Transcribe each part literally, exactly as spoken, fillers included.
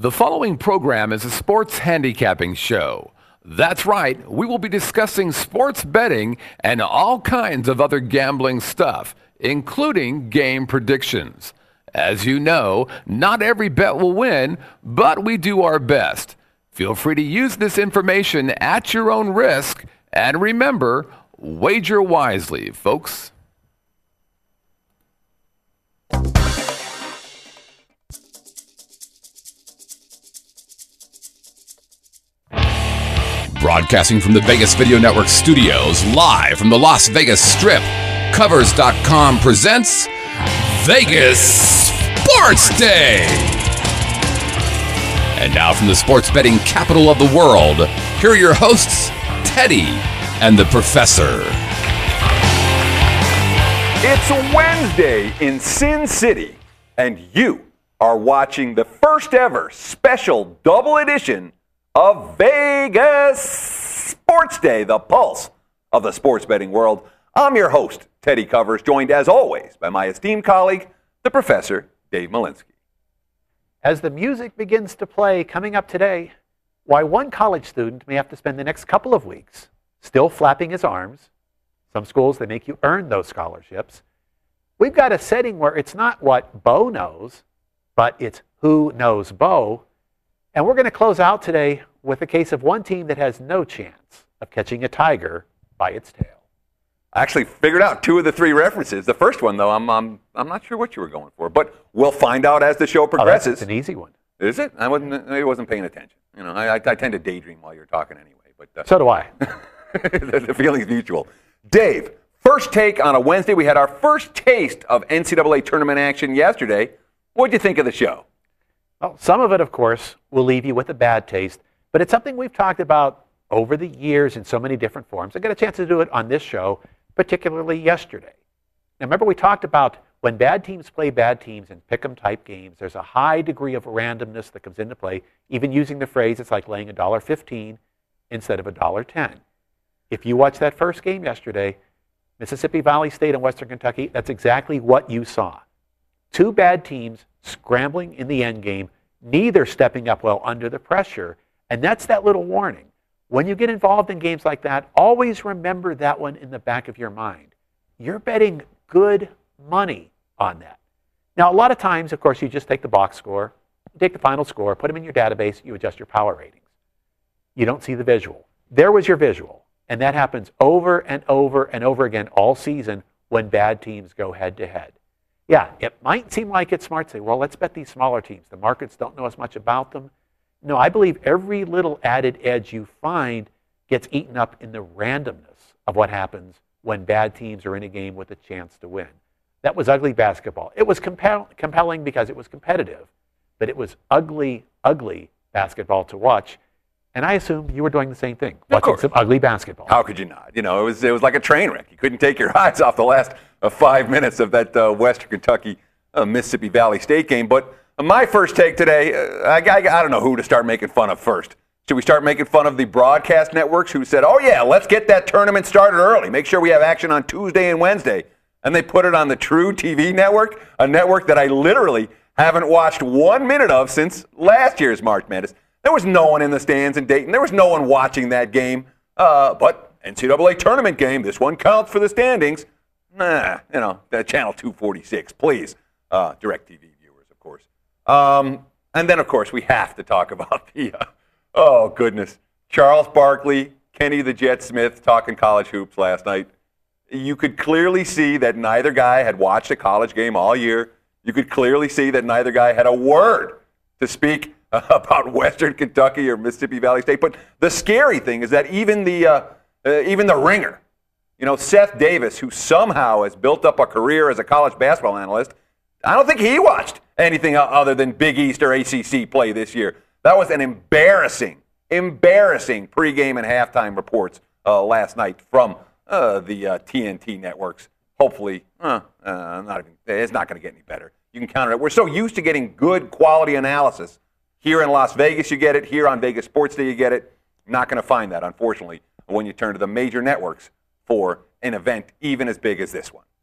The following program is a sports handicapping show. That's right, we will be discussing sports betting and all kinds of other gambling stuff, including game predictions. As you know, not every bet will win, but we do our best. Feel free to use this information at your own risk, and remember, wager wisely, folks. Broadcasting from the Vegas Video Network studios, live from the Las Vegas Strip, Covers dot com presents Vegas Sports Day. And now from the sports betting capital of the world, here are your hosts, Teddy and the Professor. It's Wednesday in Sin City, and you are watching the first ever special double edition of Vegas Sports Day, the pulse of the sports betting world. I'm your host, Teddy Covers, joined as always by my esteemed colleague, the Professor, Dave Malinsky. As the music begins to play coming up today, why one college student may have to spend the next couple of weeks still flapping his arms. Some schools, they make you earn those scholarships. We've got a setting where it's not what Bo knows, but it's who knows Bo. And we're going to close out today with a case of one team that has no chance of catching a tiger by its tail. I actually figured out two of the three references. The first one, though, I'm I'm, I'm not sure what you were going for, but we'll find out as the show progresses. Oh, that's an easy one. Is it? I wasn't. I wasn't paying attention. You know, I, I, I tend to daydream while you're talking anyway. But uh, so do I. the, the feeling's mutual. Dave, first take on a Wednesday. We had our first taste of N C double A tournament action yesterday. What'd you think of the show? Well, some of it, of course, will leave you with a bad taste, but it's something we've talked about over the years in so many different forms. I got a chance to do it on this show, particularly yesterday. Now, remember we talked about when bad teams play bad teams in pick-em type games, there's a high degree of randomness that comes into play, even using the phrase, it's like laying one dollar fifteen instead of one dollar ten. If you watched that first game yesterday, Mississippi Valley State and Western Kentucky, that's exactly what you saw. Two bad teams scrambling in the end game, neither stepping up well under the pressure. And that's that little warning. When you get involved in games like that, always remember that one in the back of your mind. You're betting good money on that. Now, a lot of times, of course, you just take the box score, you take the final score, put them in your database, you adjust your power ratings. You don't see the visual. There was your visual. And that happens over and over and over again all season when bad teams go head to head. Yeah, it might seem like it's smart to say, well, let's bet these smaller teams. The markets don't know as much about them. No, I believe every little added edge you find gets eaten up in the randomness of what happens when bad teams are in a game with a chance to win. That was ugly basketball. It was compel- compelling because it was competitive, but it was ugly, ugly basketball to watch. And I assume you were doing the same thing, watching some ugly basketball. How could you not? You know, it was it was like a train wreck. You couldn't take your eyes off the last uh, five minutes of that uh, Western Kentucky uh, Mississippi Valley State game. But uh, my first take today, uh, I, I, I don't know who to start making fun of first. Should we start making fun of the broadcast networks who said, oh, yeah, let's get that tournament started early. Make sure we have action on Tuesday and Wednesday. And they put it on the True T V network, a network that I literally haven't watched one minute of since last year's March Madness. There was no one in the stands in Dayton. There was no one watching that game. Uh, but N C double A tournament game, this one counts for the standings. Nah, you know, that channel two forty-six, please. Uh, DirecTV viewers, of course. Um, and then, of course, we have to talk about the, uh, oh, goodness, Charles Barkley, Kenny the Jet Smith talking college hoops last night. You could clearly see that neither guy had watched a college game all year. You could clearly see that neither guy had a word to speak about Western Kentucky or Mississippi Valley State. But the scary thing is that even the uh, uh, even the ringer, you know, Seth Davis, who somehow has built up a career as a college basketball analyst, I don't think he watched anything other than Big East or A C C play this year. That was an embarrassing, embarrassing pregame and halftime reports uh, last night from uh, the uh, T N T networks. Hopefully, uh, uh, not even, it's not going to get any better. You can count on it. We're so used to getting good quality analysis. Here in Las Vegas, you get it. Here on Vegas Sports Day, you get it. Not going to find that, unfortunately, when you turn to the major networks for an event even as big as this one.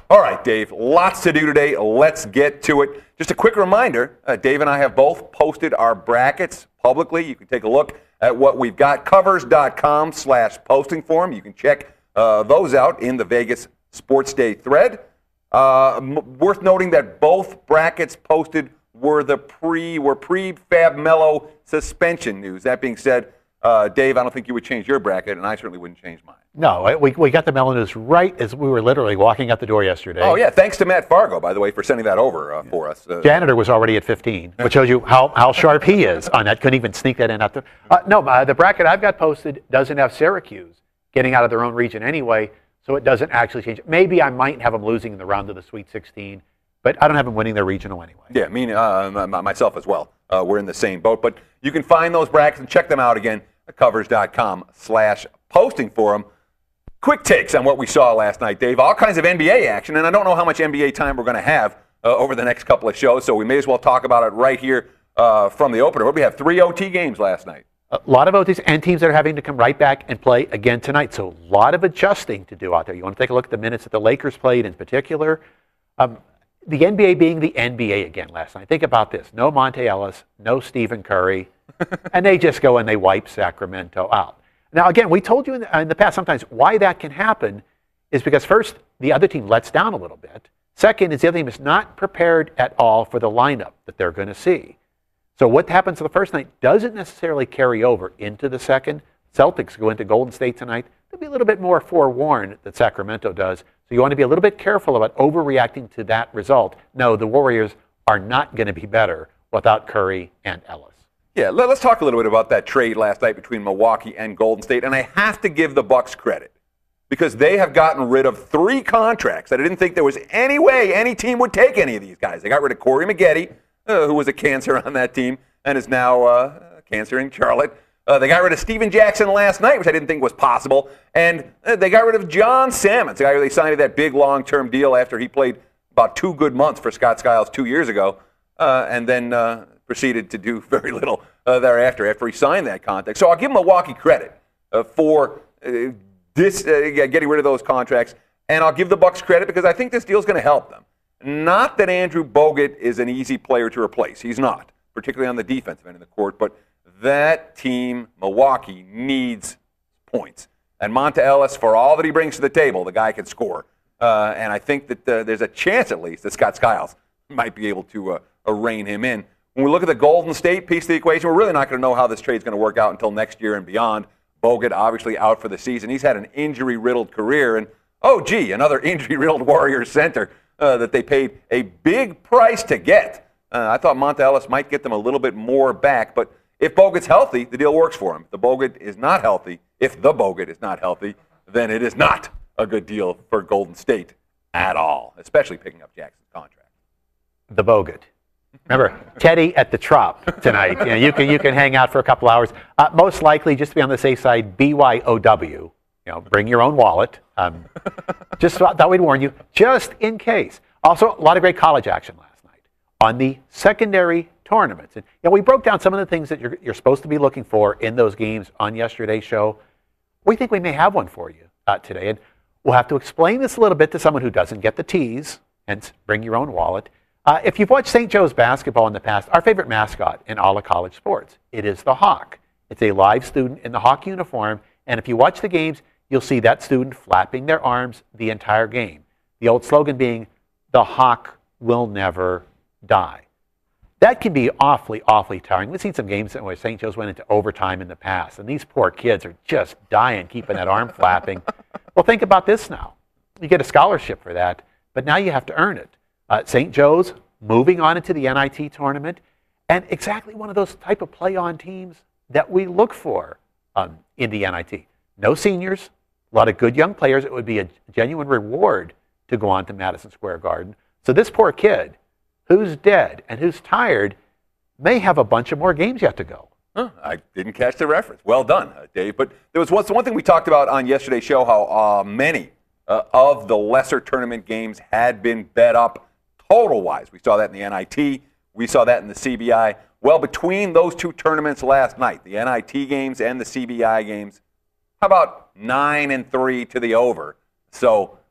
All right, Dave, lots to do today. Let's get to it. Just a quick reminder, uh, Dave and I have both posted our brackets publicly. You can take a look at what we've got. Covers.com slash posting form. You can check uh, those out in the Vegas Sports Day thread. Uh, m- worth noting that both brackets posted were the pre were pre-Fab Melo suspension news. That being said, uh, Dave, I don't think you would change your bracket, and I certainly wouldn't change mine. No, we, we got the Melo news right as we were literally walking out the door yesterday. Oh, yeah. Thanks to Matt Fargo, by the way, for sending that over uh, for us. Uh, Janitor was already at fifteen, which shows you how, how sharp he is on that. Couldn't even sneak that in. Out there. Uh, no, uh, the bracket I've got posted doesn't have Syracuse getting out of their own region anyway, so it doesn't actually change. Maybe I might have them losing in the round of the Sweet sixteen, but I don't have them winning their regional anyway. Yeah, me, uh, myself as well. Uh, we're in the same boat. But you can find those brackets and check them out again at covers.com slash posting for them. Quick takes on what we saw last night, Dave. All kinds of N B A action, and I don't know how much N B A time we're going to have uh, over the next couple of shows, so we may as well talk about it right here uh, from the opener. What did we have? Three O T games last night. A lot of O Ts and teams that are having to come right back and play again tonight, so a lot of adjusting to do out there. You want to take a look at the minutes that the Lakers played in particular. Um, the N B A being the N B A again last night. Think about this. No Monte Ellis, no Stephen Curry, and they just go and they wipe Sacramento out. Now, again, we told you in the, in the past sometimes why that can happen is because, first, the other team lets down a little bit. Second, is the other team is not prepared at all for the lineup that they're going to see. So what happens the first night doesn't necessarily carry over into the second. Celtics go into Golden State tonight. They'll be a little bit more forewarned than Sacramento does. So you want to be a little bit careful about overreacting to that result. No, the Warriors are not going to be better without Curry and Ellis. Yeah, let's talk a little bit about that trade last night between Milwaukee and Golden State. And I have to give the Bucks credit because they have gotten rid of three contracts that I didn't think there was any way any team would take any of these guys. They got rid of Corey Maggette, uh, who was a cancer on that team and is now uh, a cancer in Charlotte. Uh, they got rid of Steven Jackson last night, which I didn't think was possible. And uh, they got rid of John Salmons, the guy who they signed to that big long-term deal after he played about two good months for Scott Skiles two years ago. Uh, and then... Uh, proceeded to do very little uh, thereafter after he signed that contract. So I'll give Milwaukee credit uh, for uh, this, uh, getting rid of those contracts, and I'll give the Bucks credit because I think this deal is going to help them. Not that Andrew Bogut is an easy player to replace. He's not, particularly on the defensive end of the court, but that team, Milwaukee, needs points. And Monta Ellis, for all that he brings to the table, the guy can score. Uh, and I think that uh, there's a chance, at least, that Scott Skiles might be able to uh, uh, rein him in. When we look at the Golden State piece of the equation, we're really not going to know how this trade's going to work out until next year and beyond. Bogut obviously out for the season. He's had an injury-riddled career. And, oh, gee, another injury-riddled Warriors center uh, that they paid a big price to get. Uh, I thought Monta Ellis might get them a little bit more back. But if Bogut's healthy, the deal works for him. If the Bogut is not healthy, if the Bogut is not healthy, then it is not a good deal for Golden State at all, especially picking up Jackson's contract. The Bogut. Remember, Teddy at the Trop tonight. You know, you can you can hang out for a couple hours. Uh, most likely, just to be on the safe side, B Y O W. You know, bring your own wallet. Um, just thought we'd warn you, just in case. Also, a lot of great college action last night on the secondary tournaments. And you know, we broke down some of the things that you're you're supposed to be looking for in those games on yesterday's show. We think we may have one for you uh, today, and we'll have to explain this a little bit to someone who doesn't get the tease. Hence, bring your own wallet. Uh, if you've watched Saint Joe's basketball in the past, our favorite mascot in all of college sports, it is the Hawk. It's a live student in the Hawk uniform, and if you watch the games, you'll see that student flapping their arms the entire game. The old slogan being, the Hawk will never die. That can be awfully, awfully tiring. We've seen some games where Saint Joe's went into overtime in the past, and these poor kids are just dying keeping that arm flapping. Well, think about this now. You get a scholarship for that, but now you have to earn it. Uh, Saint Joe's moving on into the N I T tournament, and exactly one of those type of play-on teams that we look for um, in the N I T. No seniors, a lot of good young players. It would be a genuine reward to go on to Madison Square Garden. So this poor kid, who's dead and who's tired, may have a bunch of more games yet to go. Huh, I didn't catch the reference. Well done, uh, Dave. But there was one, so one thing we talked about on yesterday's show, how uh, many uh, of the lesser tournament games had been bet up total-wise. We saw that in the N I T. We saw that in the C B I. Well, between those two tournaments last night, the N I T games and the C B I games, how about nine and three to the over? So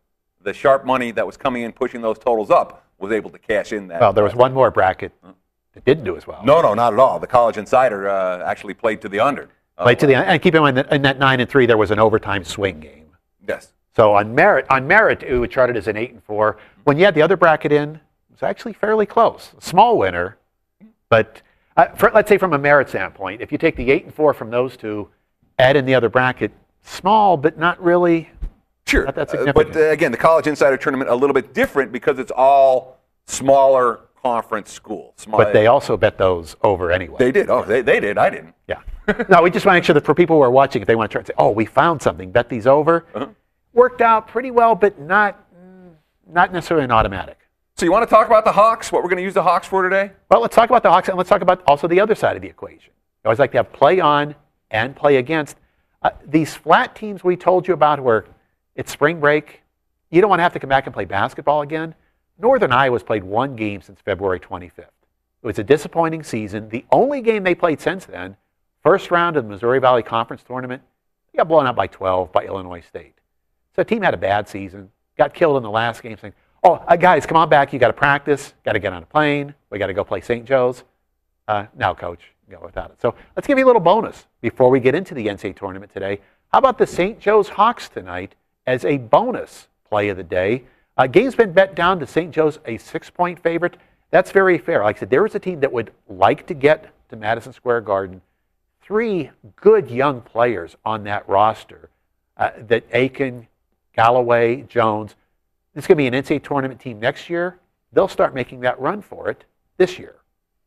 the sharp money that was coming in, pushing those totals up, was able to cash in that. Well, there was one more bracket that didn't do as well. No, no, not at all. The College Insider uh, actually played to the under. Played to the and keep in mind that in that nine and three there was an overtime swing game. Yes. So on merit, on merit, it was charted as an eight and four. When you had the other bracket in, it was actually fairly close. A small winner, but uh, for, let's say from a merit standpoint, if you take the eight and four from those two, add in the other bracket, small but not really. Sure. Not that Uh, significant. but uh, again, the College Insider Tournament a little bit different because it's all smaller conference schools. Small, But they also bet those over anyway. They did. Oh, they, they did. I didn't. Yeah. No, we just want to make sure that for people who are watching, if they want to try and say, oh, we found something, bet these over, Uh-huh. worked out pretty well, but not, not necessarily an automatic. So you want to talk about the Hawks? What we're going to use the Hawks for today? Well, let's talk about the Hawks, and let's talk about also the other side of the equation. I always like to have play on and play against. Uh, these flat teams we told you about where it's spring break, you don't want to have to come back and play basketball again. Northern Iowa's played one game since February twenty-fifth. It was a disappointing season. The only game they played since then, first round of the Missouri Valley Conference Tournament, they got blown out by twelve by Illinois State. So the team had a bad season, got killed in the last game, saying, oh, uh, guys, come on back. You got to practice, got to get on a plane. We got to go play Saint Joe's. Uh, now, coach, go without it. So let's give you a little bonus before we get into the N C double A tournament today. How about the Saint Joe's Hawks tonight as a bonus play of the day? Uh, game's been bet down to Saint Joe's, a six-point favorite. That's very fair. Like I said, there is a team that would like to get to Madison Square Garden. Three good young players on that roster, uh, that Aiken, Galloway, Jones. This is going to be an N C double A tournament team next year. They'll start making that run for it this year.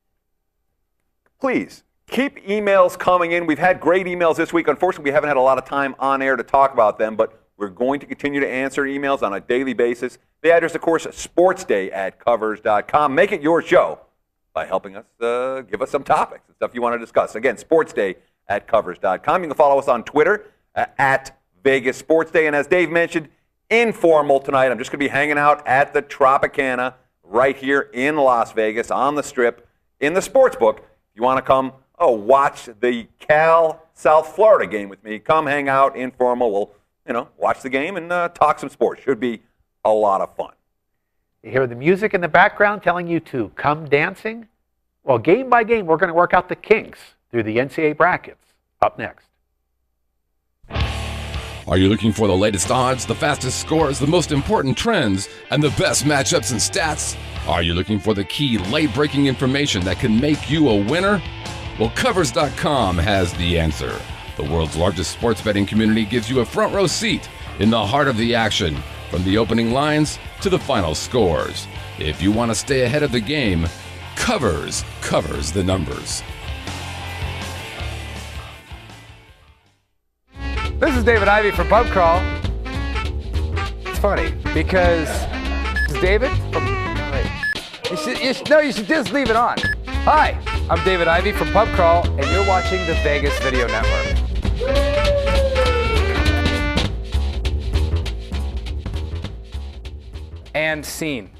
Please keep emails coming in. We've had great emails this week. Unfortunately, we haven't had a lot of time on air to talk about them, but we're going to continue to answer emails on a daily basis. The address, of course, sportsday at covers dot com. Make it your show by helping us uh, give us some topics and stuff you want to discuss. Again, sportsday at covers dot com. You can follow us on Twitter uh, at Vegas Sports Day. And as Dave mentioned, informal tonight. I'm just going to be hanging out at the Tropicana right here in Las Vegas on the Strip in the sports book. If you want to come oh, watch the Cal South Florida game with me, come hang out informal. We'll you know watch the game and uh, talk some sports. Should be a lot of fun. You hear the music in the background telling you to come dancing? Well, game by game, we're going to work out the kinks through the N C double A brackets. Up next. Are you looking for the latest odds, the fastest scores, the most important trends, and the best matchups and stats? Are you looking for the key late-breaking information that can make you a winner? Well, covers dot com has the answer. The world's largest sports betting community gives you a front row seat in the heart of the action, from the opening lines to the final scores. If you want to stay ahead of the game, Covers covers the numbers. This is David Ivey from Pub Crawl. It's funny because this is David from. You should, you should, no, you should just leave it on. Hi, I'm David Ivey from Pub Crawl, and you're watching the Vegas Video Network. And scene.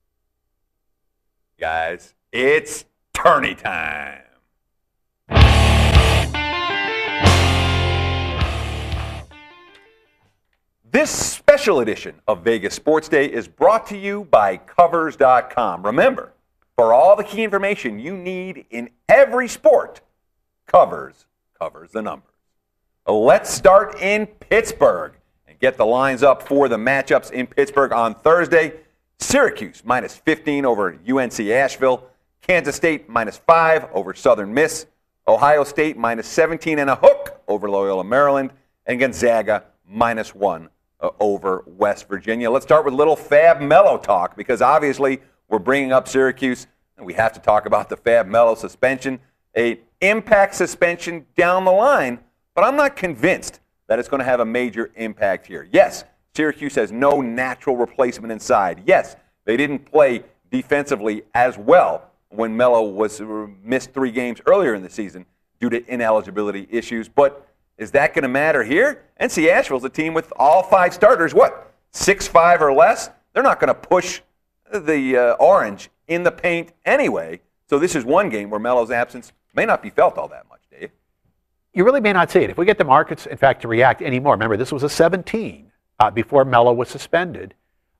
Guys, it's tourney time. This special edition of Vegas Sports Day is brought to you by covers dot com. Remember, for all the key information you need in every sport, Covers covers the numbers. Let's start in Pittsburgh and get the lines up for the matchups in Pittsburgh on Thursday. Syracuse minus fifteen over U N C Asheville. Kansas State minus five over Southern Miss. Ohio State minus seventeen and a hook over Loyola Maryland. And Gonzaga minus one uh, over West Virginia. Let's start with little Fab Melo talk, because obviously we're bringing up Syracuse and we have to talk about the Fab Melo suspension. A impact suspension down the line, but I'm not convinced that it's going to have a major impact here. Yes, Syracuse has no natural replacement inside. Yes, they didn't play defensively as well when Melo was missed three games earlier in the season due to ineligibility issues. But is that going to matter here? N C Asheville's a team with all five starters, what, six five or less? They're not going to push the uh, Orange in the paint anyway. So this is one game where Melo's absence may not be felt all that much, Dave. You really may not see it. If we get the markets, in fact, to react anymore, remember, this was a seventeen uh, before Melo was suspended.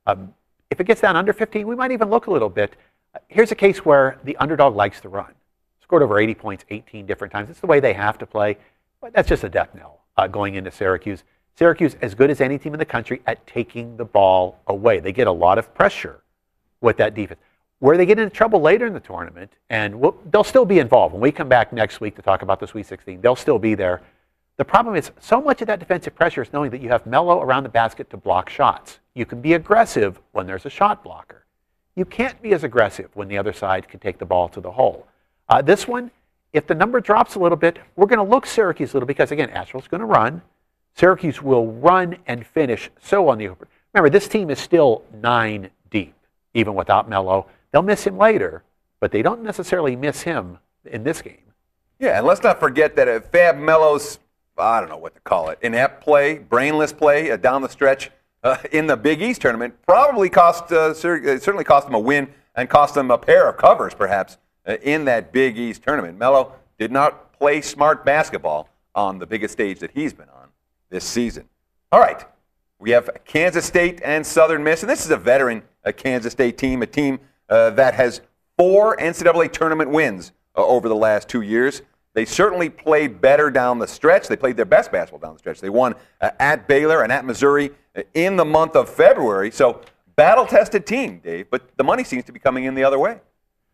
Um, if it gets down under fifteen, we might even look a little bit. Uh, here's a case where the underdog likes to run. Scored over eighty points eighteen different times. It's the way they have to play, but that's just a death knell uh, going into Syracuse. Syracuse, as good as any team in the country at taking the ball away. They get a lot of pressure with that defense. Where they get into trouble later in the tournament, and we'll, they'll still be involved. When we come back next week to talk about the Sweet sixteen, they'll still be there. The problem is so much of that defensive pressure is knowing that you have Melo around the basket to block shots. You can be aggressive when there's a shot blocker. You can't be as aggressive when the other side can take the ball to the hole. Uh, this one, if the number drops a little bit, we're going to look Syracuse a little because, again, Asheville's going to run. Syracuse will run and finish so on the open. Remember, this team is still nine deep, even without Melo. They'll miss him later, but they don't necessarily miss him in this game. Yeah, and let's not forget that if Fab Melo's, I don't know what to call it, inept play, brainless play uh, down the stretch uh, in the Big East tournament probably cost, uh, certainly cost them a win and cost them a pair of covers, perhaps, uh, in that Big East tournament. Melo did not play smart basketball on the biggest stage that he's been on this season. All right, we have Kansas State and Southern Miss, and this is a veteran a Kansas State team, a team uh, that has four N C double A tournament wins uh, over the last two years. They certainly played better down the stretch. They played their best basketball down the stretch. They won uh, at Baylor and at Missouri uh, in the month of February. So battle-tested team, Dave, but the money seems to be coming in the other way.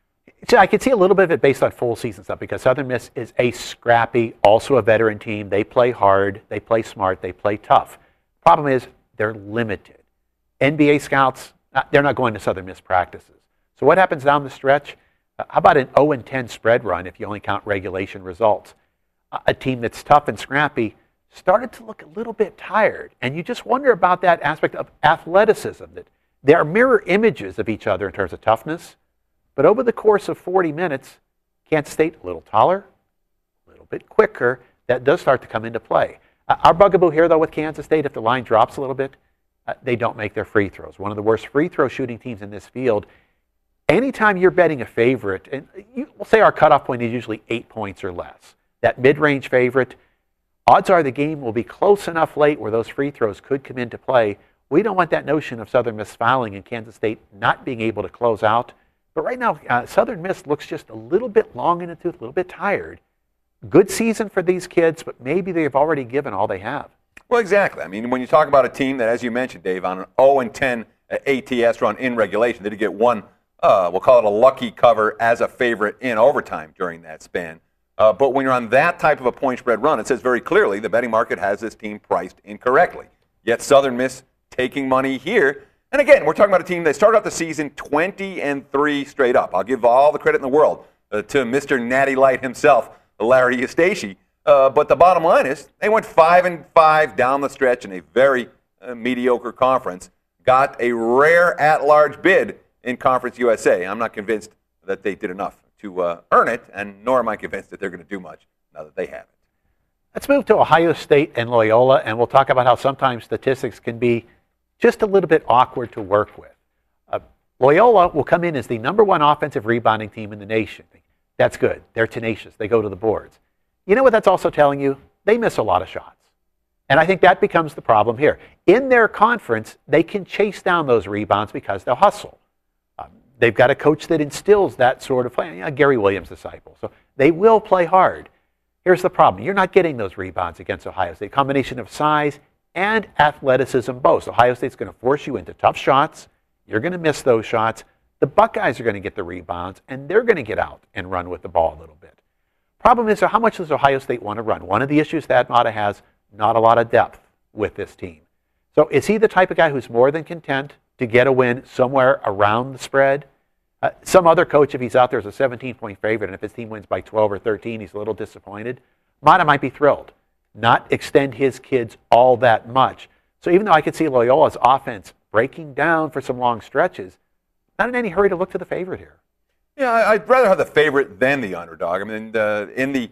So I could see a little bit of it based on full season stuff because Southern Miss is a scrappy, also a veteran team. They play hard, they play smart, they play tough. Problem is they're limited. N B A scouts, they're not going to Southern Miss practices. So what happens down the stretch? Uh, how about an oh and ten spread run if you only count regulation results? Uh, a team that's tough and scrappy started to look a little bit tired. And you just wonder about that aspect of athleticism, that they are mirror images of each other in terms of toughness. But over the course of forty minutes, Kansas State a little taller, a little bit quicker. That does start to come into play. Uh, our bugaboo here, though, with Kansas State, if the line drops a little bit, uh, they don't make their free throws. One of the worst free throw shooting teams in this field. Anytime you're betting a favorite, and you, we'll say our cutoff point is usually eight points or less, that mid-range favorite, odds are the game will be close enough late where those free throws could come into play. We don't want that notion of Southern Miss fouling and Kansas State not being able to close out. But right now, uh, Southern Miss looks just a little bit long in the tooth, a little bit tired. Good season for these kids, but maybe they've already given all they have. Well, exactly. I mean, when you talk about a team that, as you mentioned, Dave, on an oh and ten A T S run in regulation, they did get one, uh, we'll call it a lucky cover as a favorite in overtime during that span. Uh, but when you're on that type of a point spread run, it says very clearly the betting market has this team priced incorrectly. Yet Southern Miss taking money here. And again, we're talking about a team that started out the season twenty and three straight up. I'll give all the credit in the world uh, to Mister Natty Light himself, Larry Eustachy. Uh, but the bottom line is they went five and five down the stretch in a very uh, mediocre conference. Got a rare at-large bid in Conference U S A. I'm not convinced that they did enough to uh, earn it, and nor am I convinced that they're going to do much now that they have it. Let's move to Ohio State and Loyola, and we'll talk about how sometimes statistics can be just a little bit awkward to work with. Uh, Loyola will come in as the number one offensive rebounding team in the nation. That's good. They're tenacious. They go to the boards. You know what that's also telling you? They miss a lot of shots. And I think that becomes the problem here. In their conference, they can chase down those rebounds because they'll hustle. Um, they've got a coach that instills that sort of play, you know, Gary Williams' disciple. So they will play hard. Here's the problem. You're not getting those rebounds against Ohio State. A combination of size and athleticism both. Ohio State's going to force you into tough shots. You're going to miss those shots. The Buckeyes are going to get the rebounds, and they're going to get out and run with the ball a little bit. Problem is, so how much does Ohio State want to run? One of the issues that Mata has, not a lot of depth with this team. So is he the type of guy who's more than content to get a win somewhere around the spread? Uh, some other coach, if he's out there as a seventeen-point favorite, and if his team wins by twelve or thirteen, he's a little disappointed. Mata might be thrilled, not extend his kids all that much. So even though I could see Loyola's offense breaking down for some long stretches, not in any hurry to look to the favorite here. Yeah, I'd rather have the favorite than the underdog. I mean, uh, in the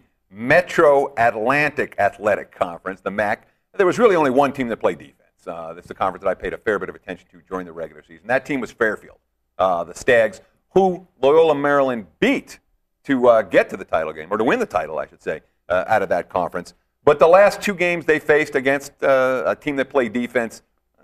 Metro Atlantic Athletic Conference, the M A C, there was really only one team that played defense. Uh, this is a conference that I paid a fair bit of attention to during the regular season. That team was Fairfield, uh, the Stags, who Loyola Maryland beat to uh, get to the title game, or to win the title, I should say, uh, out of that conference. But the last two games they faced against uh, a team that played defense,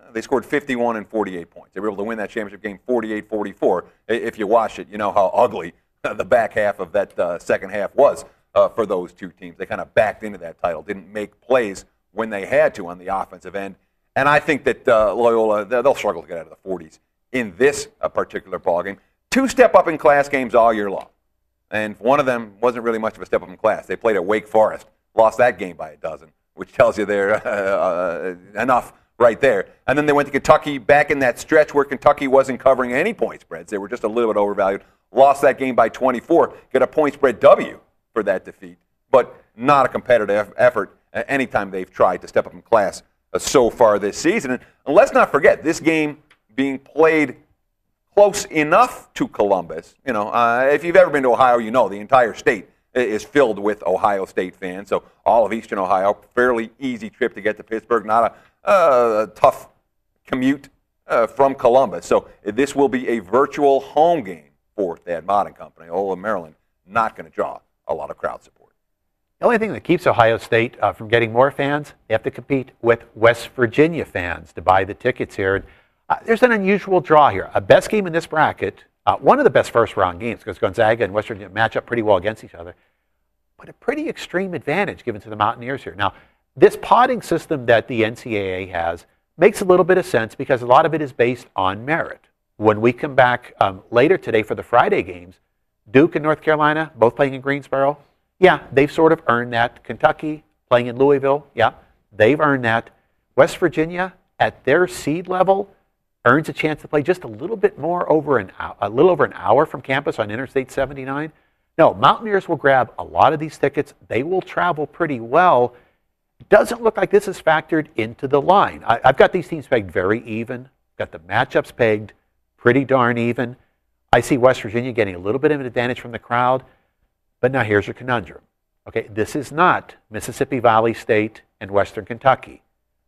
they scored fifty-one and forty-eight points. They were able to win that championship game forty-eight forty-four. If you watch it, you know how ugly the back half of that uh, second half was uh, for those two teams. They kind of backed into that title, didn't make plays when they had to on the offensive end. And I think that uh, Loyola, they'll struggle to get out of the forties in this uh, particular ballgame. Two step-up-in-class games all year long. And one of them wasn't really much of a step up in class. They played at Wake Forest, lost that game by a dozen, which tells you they're uh, uh, enough right there. And then they went to Kentucky back in that stretch where Kentucky wasn't covering any point spreads. They were just a little bit overvalued. Lost that game by twenty-four, get a point spread W for that defeat, but not a competitive effort anytime they've tried to step up in class uh, so far this season. And, and let's not forget, this game being played close enough to Columbus. You know, uh, if you've ever been to Ohio, you know the entire state is filled with Ohio State fans. So all of Eastern Ohio, fairly easy trip to get to Pittsburgh, not a uh, tough commute uh, from Columbus. So this will be a virtual home game for Thad Mott and company. Ola, Maryland, not going to draw a lot of crowd support. The only thing that keeps Ohio State uh, from getting more fans, they have to compete with West Virginia fans to buy the tickets here. And, Uh, there's an unusual draw here. A best game in this bracket, uh, one of the best first-round games because Gonzaga and West Virginia match up pretty well against each other, but a pretty extreme advantage given to the Mountaineers here. Now, this potting system that the N C double A has makes a little bit of sense because a lot of it is based on merit. When we come back um, later today for the Friday games, Duke and North Carolina, both playing in Greensboro, yeah, they've sort of earned that. Kentucky, playing in Louisville, yeah, they've earned that. West Virginia, at their seed level, earns a chance to play just a little bit more over an hour, a little over an hour from campus on Interstate seventy-nine. No, Mountaineers will grab a lot of these tickets. They will travel pretty well. Doesn't look like this is factored into the line. I, I've got these teams pegged very even. Got the matchups pegged pretty darn even. I see West Virginia getting a little bit of an advantage from the crowd. But now here's your conundrum. Okay, this is not Mississippi Valley State and Western Kentucky.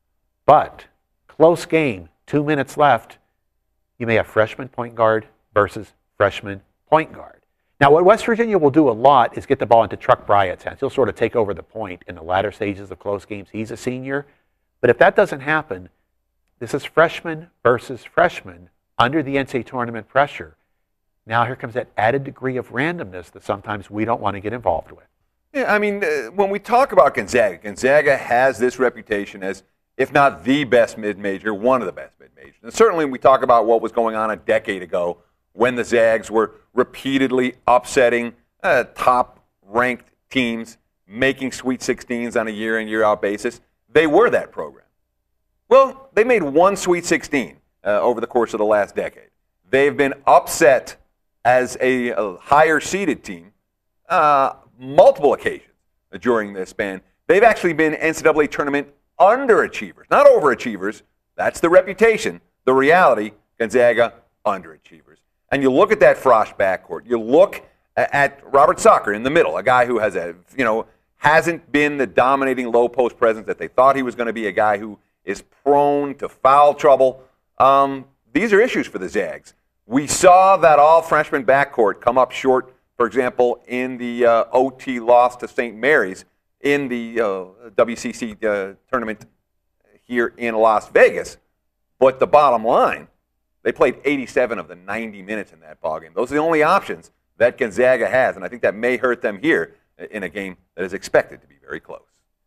But close game. Two minutes left, you may have freshman point guard versus freshman point guard. Now, what West Virginia will do a lot is get the ball into Truck Bryatt's hands. He'll sort of take over the point in the latter stages of close games. He's a senior. But if that doesn't happen, this is freshman versus freshman under the N C double A tournament pressure. Now here comes that added degree of randomness that sometimes we don't want to get involved with. Yeah, I mean, uh, when we talk about Gonzaga, Gonzaga has this reputation as, if not the best mid-major, one of the best mid-majors. And certainly we talk about what was going on a decade ago when the Zags were repeatedly upsetting uh, top-ranked teams, making Sweet sixteens on a year-in, year-out basis. They were that program. Well, they made one Sweet sixteen uh, over the course of the last decade. They've been upset as a, a higher-seeded team uh, multiple occasions during this span. They've actually been N C double A tournament underachievers, not overachievers. That's the reputation. The reality, Gonzaga, underachievers. And you look at that Frosh backcourt. You look at Robert Sacre in the middle, a guy who has a, you know, hasn't been the dominating low post presence that they thought he was going to be, a guy who is prone to foul trouble. Um, these are issues for the Zags. We saw that all-freshman backcourt come up short, for example, in the uh, O T loss to Saint Mary's in the uh, W C C uh, tournament here in Las Vegas. But the bottom line, they played eighty-seven of the ninety minutes in that ballgame. Those are the only options that Gonzaga has, and I think that may hurt them here in a game that is expected to be very close.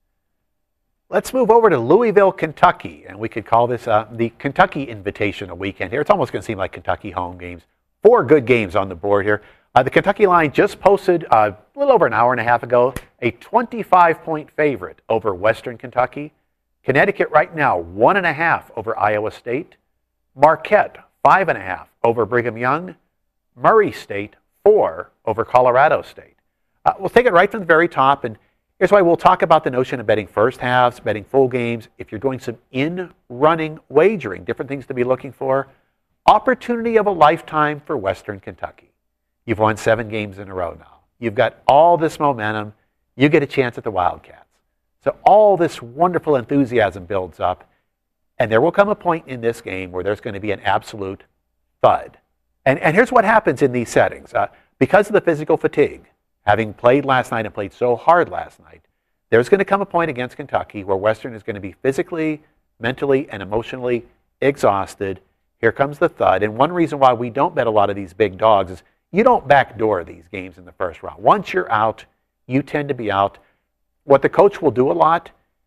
Let's move over to Louisville, Kentucky, and we could call this uh, the Kentucky Invitational weekend here. It's almost going to seem like Kentucky home games. Four good games on the board here. Uh, the Kentucky line just posted uh, a little over an hour and a half ago a twenty-five point favorite over Western Kentucky. Connecticut right now, one and a half over Iowa State. Marquette, five and a half over Brigham Young. Murray State, four over Colorado State. Uh, we'll take it right from the very top, and here's why we'll talk about the notion of betting first halves, betting full games. If you're doing some in-running wagering, different things to be looking for. Opportunity of a lifetime for Western Kentucky. You've won seven games in a row now. You've got all this momentum. You get a chance at the Wildcats. So all this wonderful enthusiasm builds up, and there will come a point in this game where there's going to be an absolute thud. And, and here's what happens in these settings. Uh, because of the physical fatigue, having played last night and played so hard last night, there's going to come a point against Kentucky where Western is going to be physically, mentally, and emotionally exhausted. Here comes the thud. And one reason why we don't bet a lot of these big dogs is you don't backdoor these games in the first round. Once you're out, you tend to be out. What the coach will do a lot,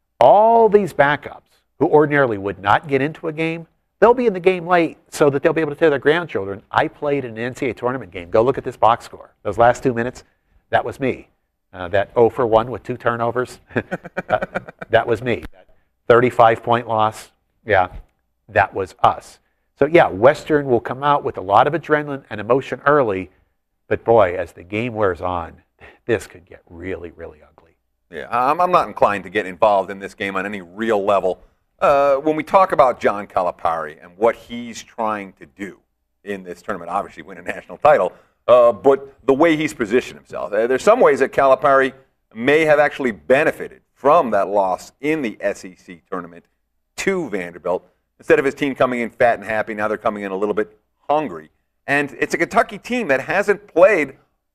all these backups who ordinarily would not get into a game, they'll be in the game late so that they'll be able to tell their grandchildren, I played in an N C double A tournament game. Go look at this box score. Those last two minutes, that was me. Uh, that oh for one with two turnovers, uh, that was me. That thirty-five point loss, yeah, that was us. So yeah, Western will come out with a lot of adrenaline and emotion early, but boy, as the game wears on, this could get really, really ugly. Yeah, I'm, I'm not inclined to get involved in this game on any real level. Uh, when we talk about John Calipari and what he's trying to do in this tournament, obviously win a national title, uh, but the way he's positioned himself, uh, there's some ways that Calipari may have actually benefited from that loss in the S E C tournament to Vanderbilt. Instead of his team coming in fat and happy, now they're coming in a little bit hungry. And it's a Kentucky team that hasn't played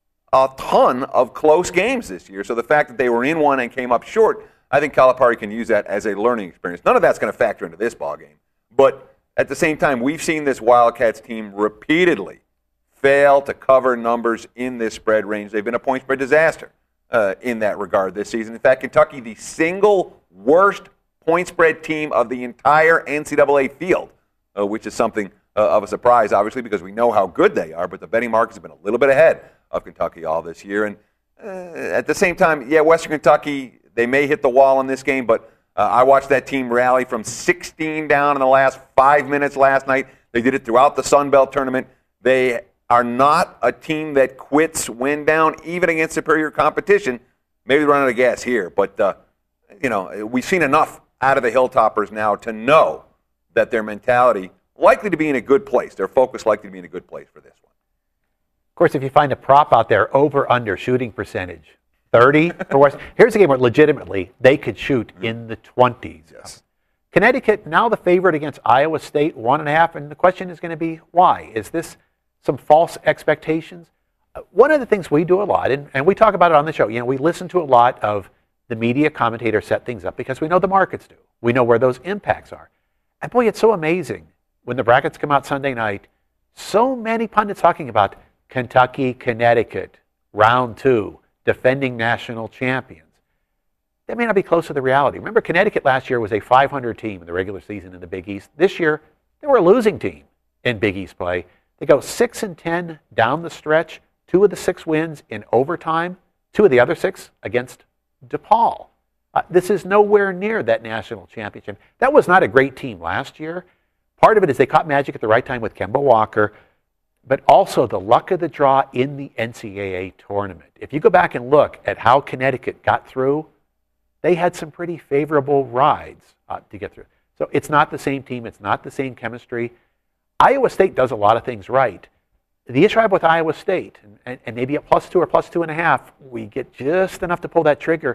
a ton of close games this year. So the fact that they were in one and came up short, I think Calipari can use that as a learning experience. None of that's going to factor into this ballgame. But at the same time, we've seen this Wildcats team repeatedly fail to cover numbers in this spread range. They've been a point spread disaster uh, in that regard this season. In fact, Kentucky, the single worst point spread team of the entire N C double A field, uh, which is something uh, of a surprise, obviously, because we know how good they are. But the betting markets have been a little bit ahead of Kentucky all this year. And uh, at the same time, yeah, Western Kentucky, they may hit the wall in this game, but uh, I watched that team rally from sixteen down in the last five minutes last night. They did it throughout the Sun Belt tournament. They are not a team that quits when down, even against superior competition. Maybe they're running out of gas here, but uh, you know, we've seen enough out of the Hilltoppers now to know that their mentality likely to be in a good place. Their focus likely to be in a good place for this one. Of course, if you find a prop out there, over-under shooting percentage, thirty for West. Here's a game where legitimately they could shoot in the twenties. Yes. Connecticut, now the favorite against Iowa State, one and a half, and the question is going to be why? Is this some false expectations? Uh, one of the things we do a lot, and, and we talk about it on the show, you know, we listen to a lot of the media commentators set things up because we know the markets do. We know where those impacts are. And boy, it's so amazing when the brackets come out Sunday night, so many pundits talking about Kentucky, Connecticut, round two, defending national champions. That may not be close to the reality. Remember, Connecticut last year was a five hundred team in the regular season in the Big East. This year, they were a losing team in Big East play. They go six and ten down the stretch, two of the six wins in overtime, two of the other six against DePaul. Uh, this is nowhere near that national championship. That was not a great team last year. Part of it is they caught magic at the right time with Kemba Walker, but also the luck of the draw in the N C double A tournament. If you go back and look at how Connecticut got through, they had some pretty favorable rides uh, to get through. So it's not the same team. It's not the same chemistry. Iowa State does a lot of things right. The issue I have with Iowa State, and, and, and maybe at plus two or plus two and a half, we get just enough to pull that trigger.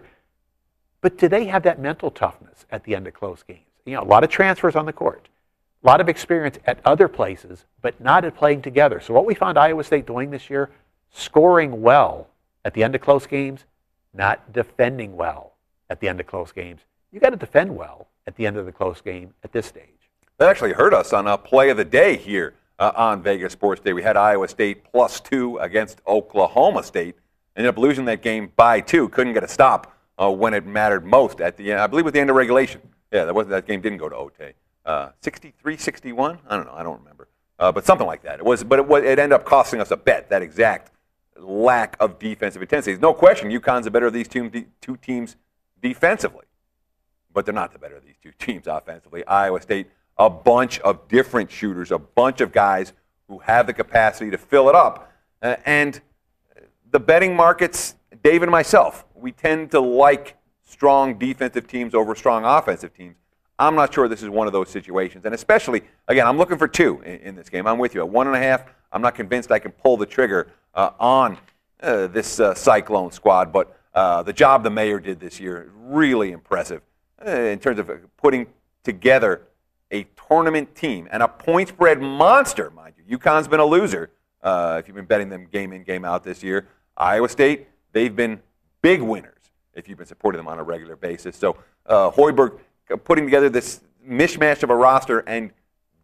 But do they have that mental toughness at the end of close games? You know, a lot of transfers on the court, a lot of experience at other places, but not at playing together. So what we found Iowa State doing this year, scoring well at the end of close games, not defending well at the end of close games. You got to defend well at the end of the close game at this stage. That actually hurt us on a play of the day here uh, on Vegas Sports Day. We had Iowa State plus two against Oklahoma State. Ended up losing that game by two. Couldn't get a stop uh, when it mattered most at the end. I believe at the end of regulation. Yeah, that wasn't that game didn't go to O T. Uh, sixty-three sixty-one? I don't know. I don't remember. Uh, but something like that. It was, but it, was, it ended up costing us a bet. That exact lack of defensive intensity. There's no question UConn's the better of these two, two teams defensively, but they're not the better of these two teams offensively. Iowa State, a bunch of different shooters, a bunch of guys who have the capacity to fill it up. Uh, and the betting markets, Dave and myself, we tend to like strong defensive teams over strong offensive teams. I'm not sure this is one of those situations. And especially, again, I'm looking for two in, in this game. I'm with you. At one and a half, I'm not convinced I can pull the trigger uh, on uh, this uh, Cyclone squad. But uh, the job the mayor did this year, really impressive uh, in terms of putting together a tournament team and a point spread monster, mind you. UConn's been a loser uh, if you've been betting them game in, game out this year. Iowa State, they've been big winners if you've been supporting them on a regular basis. So uh, Hoiberg putting together this mishmash of a roster and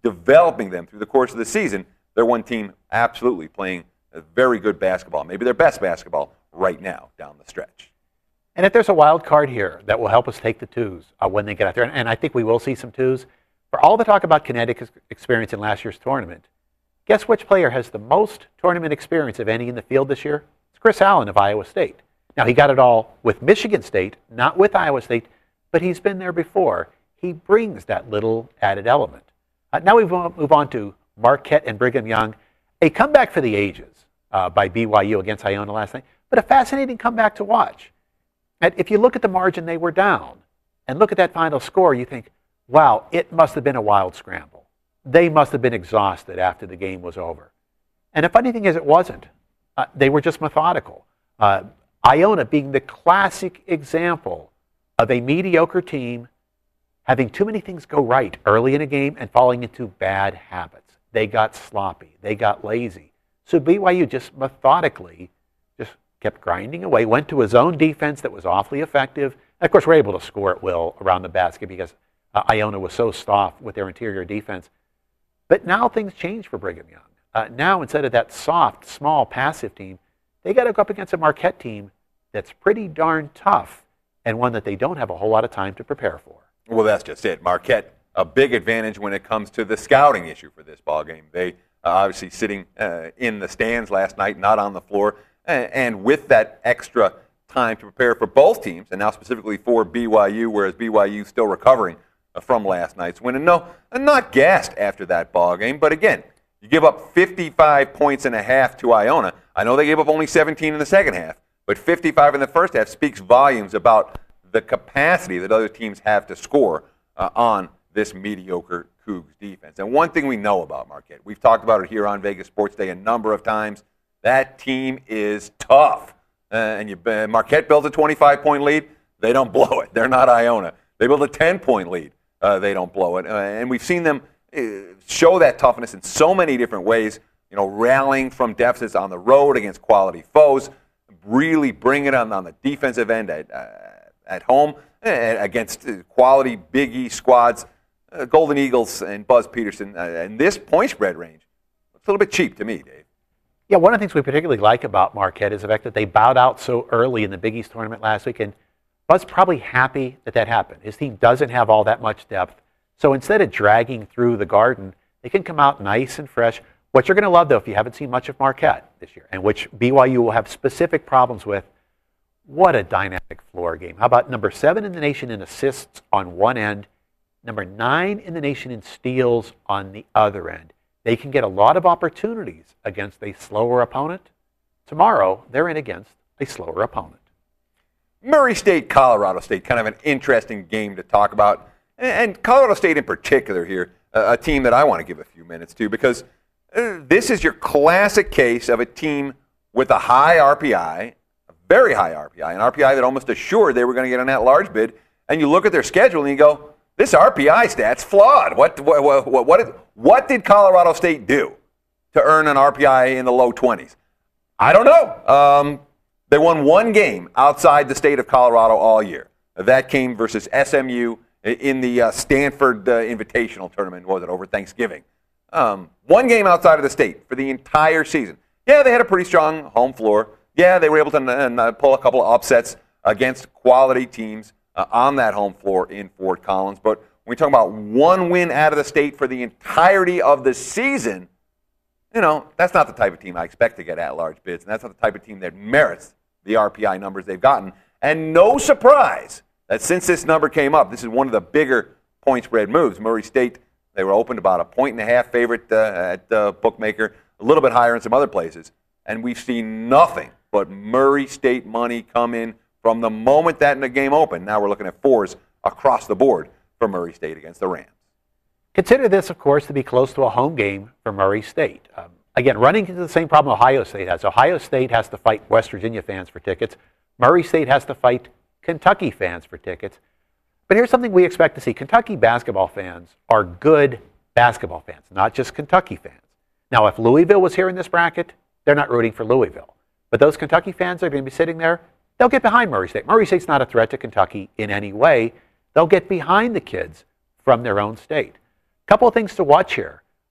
developing them through the course of the season, they're one team absolutely playing a very good basketball, maybe their best basketball right now down the stretch. And if there's a wild card here that will help us take the twos uh, when they get out there, and, and I think we will see some twos, for all the talk about Connecticut's experience in last year's tournament, guess which player has the most tournament experience of any in the field this year? It's Chris Allen of Iowa State. Now, he got it all with Michigan State, not with Iowa State, but he's been there before. He brings that little added element. Uh, now we move on to Marquette and Brigham Young. A comeback for the ages uh, by B Y U against Iona last night, but a fascinating comeback to watch. And if you look at the margin, they were down, and look at that final score, you think, wow, it must have been a wild scramble. They must have been exhausted after the game was over. And the funny thing is, it wasn't. Uh, they were just methodical. Uh, Iona being the classic example of a mediocre team having too many things go right early in a game and falling into bad habits. They got sloppy. They got lazy. So B Y U just methodically just kept grinding away, went to his own defense that was awfully effective. And of course, we're able to score at will around the basket because uh, Iona was so soft with their interior defense. But now things change for Brigham Young. Uh, now, instead of that soft, small, passive team, they got to go up against a Marquette team that's pretty darn tough and one that they don't have a whole lot of time to prepare for. Well, that's just it. Marquette, a big advantage when it comes to the scouting issue for this ball game. They uh, obviously sitting uh, in the stands last night, not on the floor, and, and with that extra time to prepare for both teams, and now specifically for B Y U, whereas B Y U still recovering uh, from last night's win. And no, not gassed after that ball game, but again, you give up fifty-five points and a half to Iona. I know they gave up only seventeen in the second half, but fifty-five in the first half speaks volumes about the capacity that other teams have to score uh, on this mediocre Cougs defense. And one thing we know about Marquette, we've talked about it here on Vegas Sports Day a number of times, that team is tough. Uh, and you, uh, Marquette builds a twenty-five point lead, they don't blow it. They're not Iona. They build a ten point lead, uh, they don't blow it. Uh, and we've seen them uh, show that toughness in so many different ways, you know, rallying from deficits on the road against quality foes, really bring it on, on the defensive end at, uh, at home uh, against quality Big East squads. Uh, Golden Eagles and Buzz Peterson, uh, and this point spread range, it's a little bit cheap to me, Dave. Yeah, one of the things we particularly like about Marquette is the fact that they bowed out so early in the Big East tournament last week, and Buzz probably happy that that happened. His team doesn't have all that much depth, so instead of dragging through the Garden, they can come out nice and fresh. What you're going to love, though, if you haven't seen much of Marquette this year, and which B Y U will have specific problems with, what a dynamic floor game. How about number seven in the nation in assists on one end, number nine in the nation in steals on the other end. They can get a lot of opportunities against a slower opponent. Tomorrow, they're in against a slower opponent. Murray State, Colorado State, kind of an interesting game to talk about. And Colorado State in particular here, a team that I want to give a few minutes to, because this is your classic case of a team with a high R P I, a very high R P I, an R P I that almost assured they were going to get an at-large bid. And you look at their schedule and you go, this R P I stat's flawed. What, what, what, what, did, what did Colorado State do to earn an R P I in the low twenties? I don't know. Um, they won one game outside the state of Colorado all year. That came versus S M U in the uh, Stanford uh, Invitational Tournament, what was it, over Thanksgiving. Um, one game outside of the state for the entire season. Yeah, they had a pretty strong home floor. Yeah, they were able to uh, pull a couple of upsets against quality teams Uh, on that home floor in Fort Collins. But when we talk about one win out of the state for the entirety of the season, you know, that's not the type of team I expect to get at-large bids, and that's not the type of team that merits the R P I numbers they've gotten. And no surprise that since this number came up, this is one of the bigger point spread moves. Murray State, they were opened about a point and a half favorite uh, at uh, Bookmaker, a little bit higher in some other places. And we've seen nothing but Murray State money come in from the moment that the game opened. Now we're looking at fours across the board for Murray State against the Rams. Consider this, of course, to be close to a home game for Murray State. Um, again, running into the same problem Ohio State has. Ohio State has to fight West Virginia fans for tickets. Murray State has to fight Kentucky fans for tickets. But here's something we expect to see. Kentucky basketball fans are good basketball fans, not just Kentucky fans. Now, if Louisville was here in this bracket, they're not rooting for Louisville. But those Kentucky fans are going to be sitting there, they'll get behind Murray State. Murray State's not a threat to Kentucky in any way. They'll get behind the kids from their own state. A couple of things to watch here.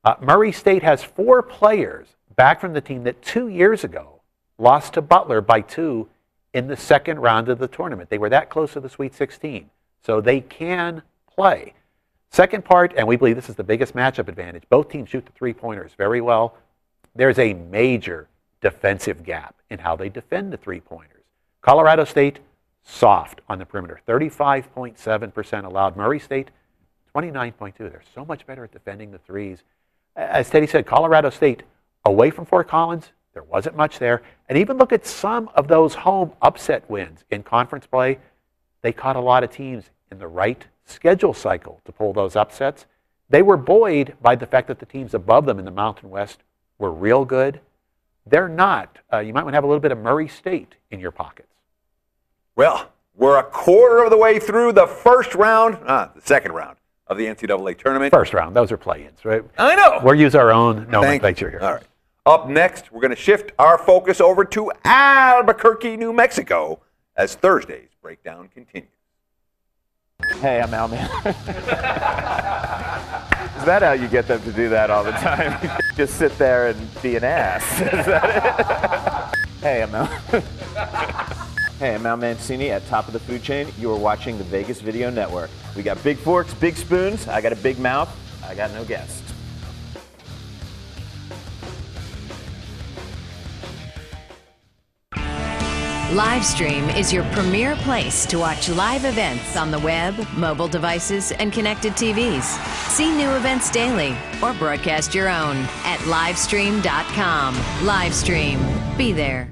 Uh, Murray State has four players back from the team that two years ago lost to Butler by two in the second round of the tournament. They were that close to the Sweet sixteen, so they can play. Second part, and we believe this is the biggest matchup advantage, both teams shoot the three-pointers very well. There's a major defensive gap in how they defend the three-pointers. Colorado State, soft on the perimeter, thirty-five point seven percent allowed. Murray State, twenty-nine point two. They're so much better at defending the threes. As Teddy said, Colorado State, away from Fort Collins, there wasn't much there. And even look at some of those home upset wins in conference play. They caught a lot of teams in the right schedule cycle to pull those upsets. They were buoyed by the fact that the teams above them in the Mountain West were real good. They're not. Uh, you might want to have a little bit of Murray State in your pockets. Well, we're a quarter of the way through the first round, uh, the second round of the N C double A tournament. First round, those are play-ins, right? I know. We'll use our own nomenclature here. All right. Up next, we're going to shift our focus over to Albuquerque, New Mexico, as Thursday's breakdown continues. Hey, I'm Al Man. Is that how you get them to do that all the time? Just sit there and be an ass. Is that it? Hey, I'm Al. Hey, I'm Al Mancini at Top of the Food Chain. You are watching the Vegas Video Network. We got big forks, big spoons. I got a big mouth. I got no guests. Livestream is your premier place to watch live events on the web, mobile devices, and connected T Vs. See new events daily or broadcast your own at livestream dot com. Livestream. Be there.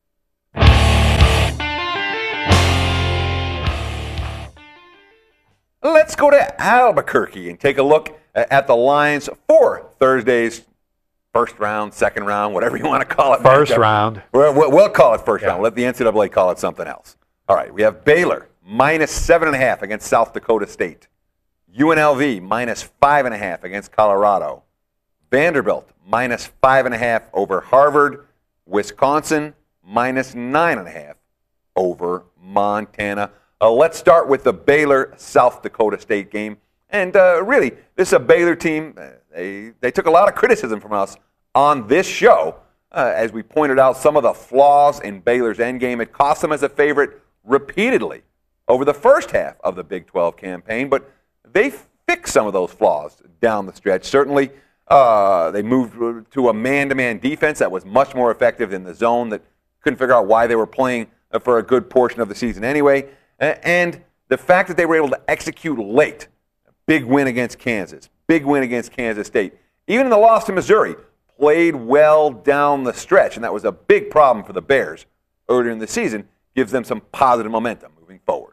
Let's go to Albuquerque and take a look at the lines for Thursday's first round, second round, whatever you want to call it. First round. We'll, we'll call it first Yeah. round. Let the N C double A call it something else. All right, we have Baylor minus seven and a half against South Dakota State. U N L V minus five and a half against Colorado. Vanderbilt minus five and a half over Harvard. Wisconsin minus nine and a half over Montana. Uh, let's start with the Baylor-South Dakota State game. And uh, really, this is a Baylor team. Uh, they, they took a lot of criticism from us on this show. Uh, as we pointed out, some of the flaws in Baylor's endgame. It cost them as a favorite repeatedly over the first half of the Big twelve campaign. But they fixed some of those flaws down the stretch. Certainly, uh, they moved to a man-to-man defense that was much more effective than the zone that couldn't figure out why they were playing for a good portion of the season anyway. And the fact that they were able to execute late, big win against Kansas, big win against Kansas State, even in the loss to Missouri, played well down the stretch, and that was a big problem for the Bears earlier in the season, gives them some positive momentum moving forward.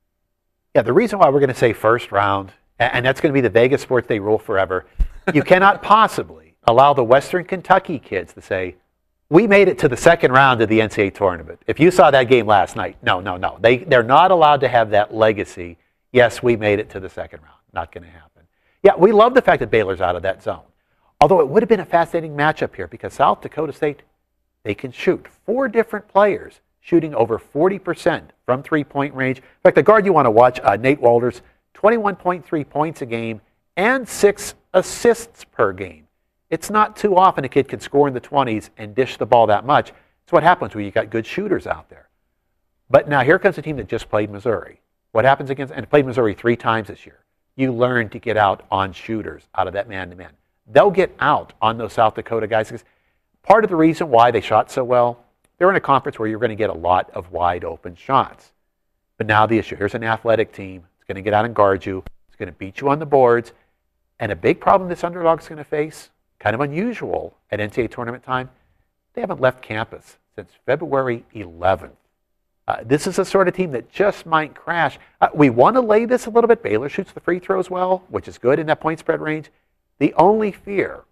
Yeah, the reason why we're going to say first round, and that's going to be the Vegas Sports Day rule forever, you cannot possibly allow the Western Kentucky kids to say, we made it to the second round of the N C double A tournament. If you saw that game last night, no, no, no. They, they're not allowed to have that legacy. Yes, we made it to the second round. Not going to happen. Yeah, we love the fact that Baylor's out of that zone. Although it would have been a fascinating matchup here because South Dakota State, they can shoot. Four different players shooting over forty percent from three-point range. In fact, the guard you want to watch, uh, Nate Walters, twenty-one point three points a game and six assists per game. It's not too often a kid can score in the twenties and dish the ball that much. It's what happens when you got good shooters out there. But now here comes a team that just played Missouri. What happens against, and played Missouri three times this year. You learn to get out on shooters out of that man-to-man. They'll get out on those South Dakota guys. Because part of the reason why they shot so well, they're in a conference where you're going to get a lot of wide open shots. But now the issue, here's an athletic team. It's going to get out and guard you. It's going to beat you on the boards. And a big problem this underdog is going to face, kind of unusual at N C double A tournament time, they haven't left campus since February eleventh. Uh, this is a sort of team that just might crash. Uh, we want to lay this a little bit. Baylor shoots the free throws well, which is good in that point spread range. The only fear,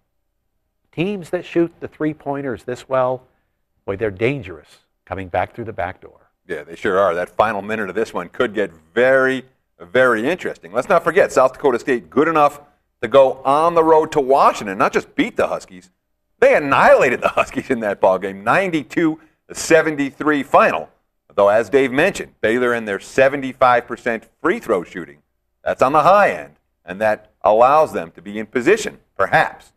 teams that shoot the three-pointers this well, boy, they're dangerous coming back through the back door. Yeah, they sure are. That final minute of this one could get very, very interesting. Let's not forget, South Dakota State good enough to go on the road to Washington, not just beat the Huskies. They annihilated the Huskies in that ballgame, ninety-two to seventy-three final. Though, as Dave mentioned, Baylor and their seventy-five percent free throw shooting, that's on the high end, and that allows them to be in position, perhaps,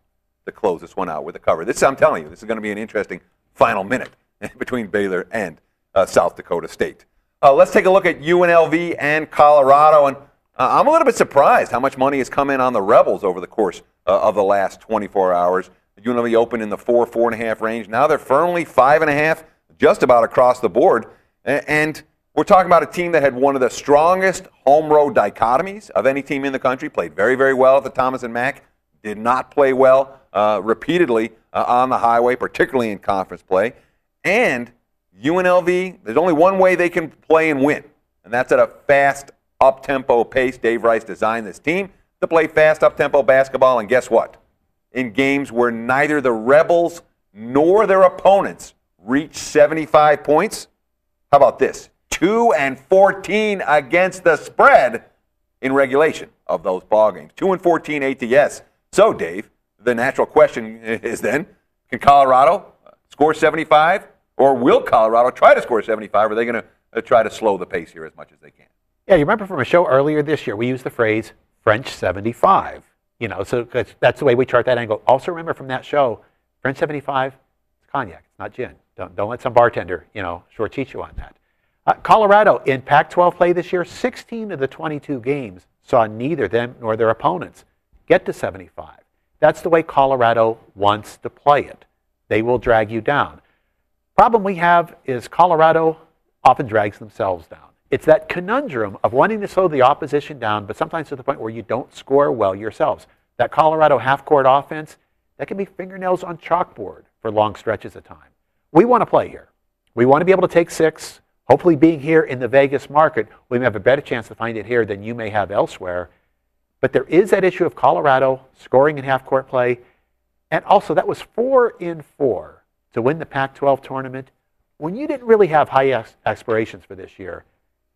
to close this one out with a cover. This, I'm telling you, this is going to be an interesting final minute between Baylor and uh, South Dakota State. Uh, let's take a look at U N L V and Colorado. And uh, I'm a little bit surprised how much money has come in on the Rebels over the course uh, of the last twenty-four hours. U N L V opened in the four, four and a half range. Now they're firmly five and a half, just about across the board. And we're talking about a team that had one of the strongest home road dichotomies of any team in the country. Played very, very well at the Thomas and Mack. Did not play well uh, repeatedly uh, on the highway, particularly in conference play. And U N L V, there's only one way they can play and win, and that's at a fast, up-tempo pace. Dave Rice designed this team to play fast, up-tempo basketball, and guess what? In games where neither the Rebels nor their opponents reach seventy-five points, how about this? two and fourteen against the spread in regulation of those ball games. two and fourteen A T S. So, Dave, the natural question is then, can Colorado score seventy-five? Or will Colorado try to score seventy-five? Or are they going to try to slow the pace here as much as they can? Yeah, you remember from a show earlier this year, we used the phrase French seventy-five. You know, so that's the way we chart that angle. Also remember from that show, French seventy-five, it's cognac, it's not gin. Don't, don't let some bartender, you know, short cheat you on that. Uh, Colorado, in Pac twelve play this year, sixteen of the twenty-two games saw neither them nor their opponents get to seventy-five. That's the way Colorado wants to play it. They will drag you down. Problem we have is Colorado often drags themselves down. It's that conundrum of wanting to slow the opposition down, but sometimes to the point where you don't score well yourselves. That Colorado half-court offense, that can be fingernails on chalkboard for long stretches of time. We want to play here. We want to be able to take six. Hopefully being here in the Vegas market, we may have a better chance to find it here than you may have elsewhere. But there is that issue of Colorado scoring in half-court play. And also, that was four in four to win the Pac twelve tournament. When you didn't really have high aspirations for this year,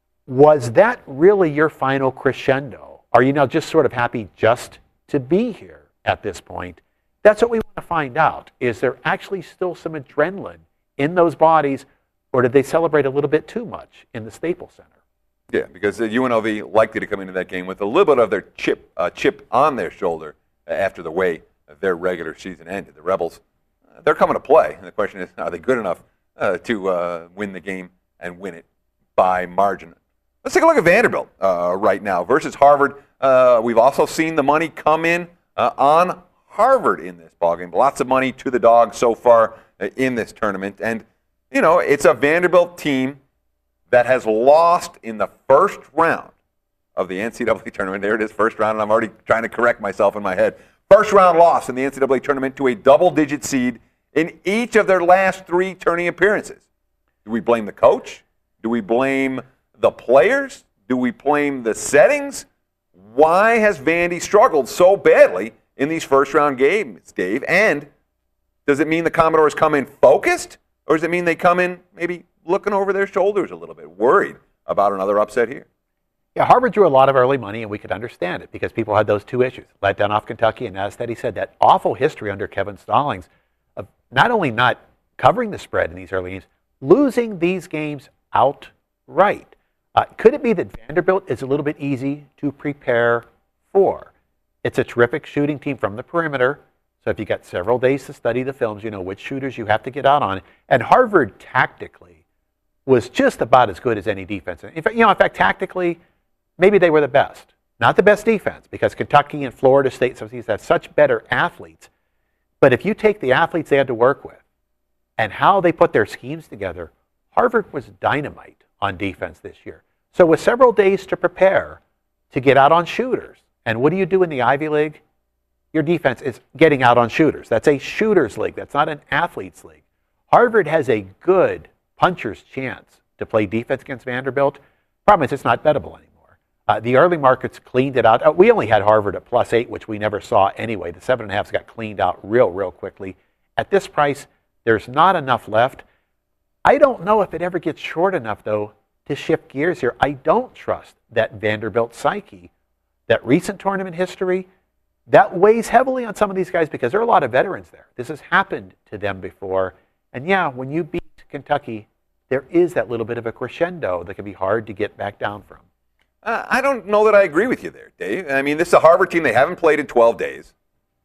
was that really your final crescendo? Are you now just sort of happy just to be here at this point? That's what we want to find out. Is there actually still some adrenaline in those bodies, or did they celebrate a little bit too much in the Staples Center? Yeah, because the U N L V likely to come into that game with a little bit of their chip uh, chip on their shoulder after the way their regular season ended. The Rebels, uh, they're coming to play. And the question is, are they good enough uh, to uh, win the game and win it by margin? Let's take a look at Vanderbilt uh, right now versus Harvard. Uh, we've also seen the money come in uh, on Harvard in this ballgame. Lots of money to the Dogs so far uh, in this tournament. And, you know, it's a Vanderbilt team that has lost in the first round of the N C double A tournament. There it is, first round, and I'm already trying to correct myself in my head. First round loss in the N C double A tournament to a double-digit seed in each of their last three tourney appearances. Do we blame the coach? Do we blame the players? Do we blame the settings? Why has Vandy struggled so badly in these first-round games, Dave? And does it mean the Commodores come in focused, or does it mean they come in maybe looking over their shoulders a little bit, worried about another upset here? Yeah, Harvard drew a lot of early money, and we could understand it because people had those two issues. Let down off Kentucky, and as Teddy said, that awful history under Kevin Stallings of not only not covering the spread in these early games, losing these games outright. Uh, could it be that Vanderbilt is a little bit easy to prepare for? It's a terrific shooting team from the perimeter, so if you got several days to study the films, you know which shooters you have to get out on. And Harvard tactically was just about as good as any defense. In fact, you know, in fact, tactically, maybe they were the best. Not the best defense, because Kentucky and Florida State, some of these have such better athletes. But if you take the athletes they had to work with and how they put their schemes together, Harvard was dynamite on defense this year. So with several days to prepare to get out on shooters, and what do you do in the Ivy League? Your defense is getting out on shooters. That's a shooters league. That's not an athletes league. Harvard has a good puncher's chance to play defense against Vanderbilt. Problem is it's not bettable anymore. Uh, the early markets cleaned it out. Uh, we only had Harvard at plus eight, which we never saw anyway. The seven and a halves got cleaned out real, real quickly. At this price, there's not enough left. I don't know if it ever gets short enough, though, to shift gears here. I don't trust that Vanderbilt psyche, that recent tournament history, that weighs heavily on some of these guys because there are a lot of veterans there. This has happened to them before. And yeah, when you beat Kentucky, there is that little bit of a crescendo that can be hard to get back down from. Uh, I don't know that I agree with you there, Dave. I mean, this is a Harvard team. They haven't played in twelve days.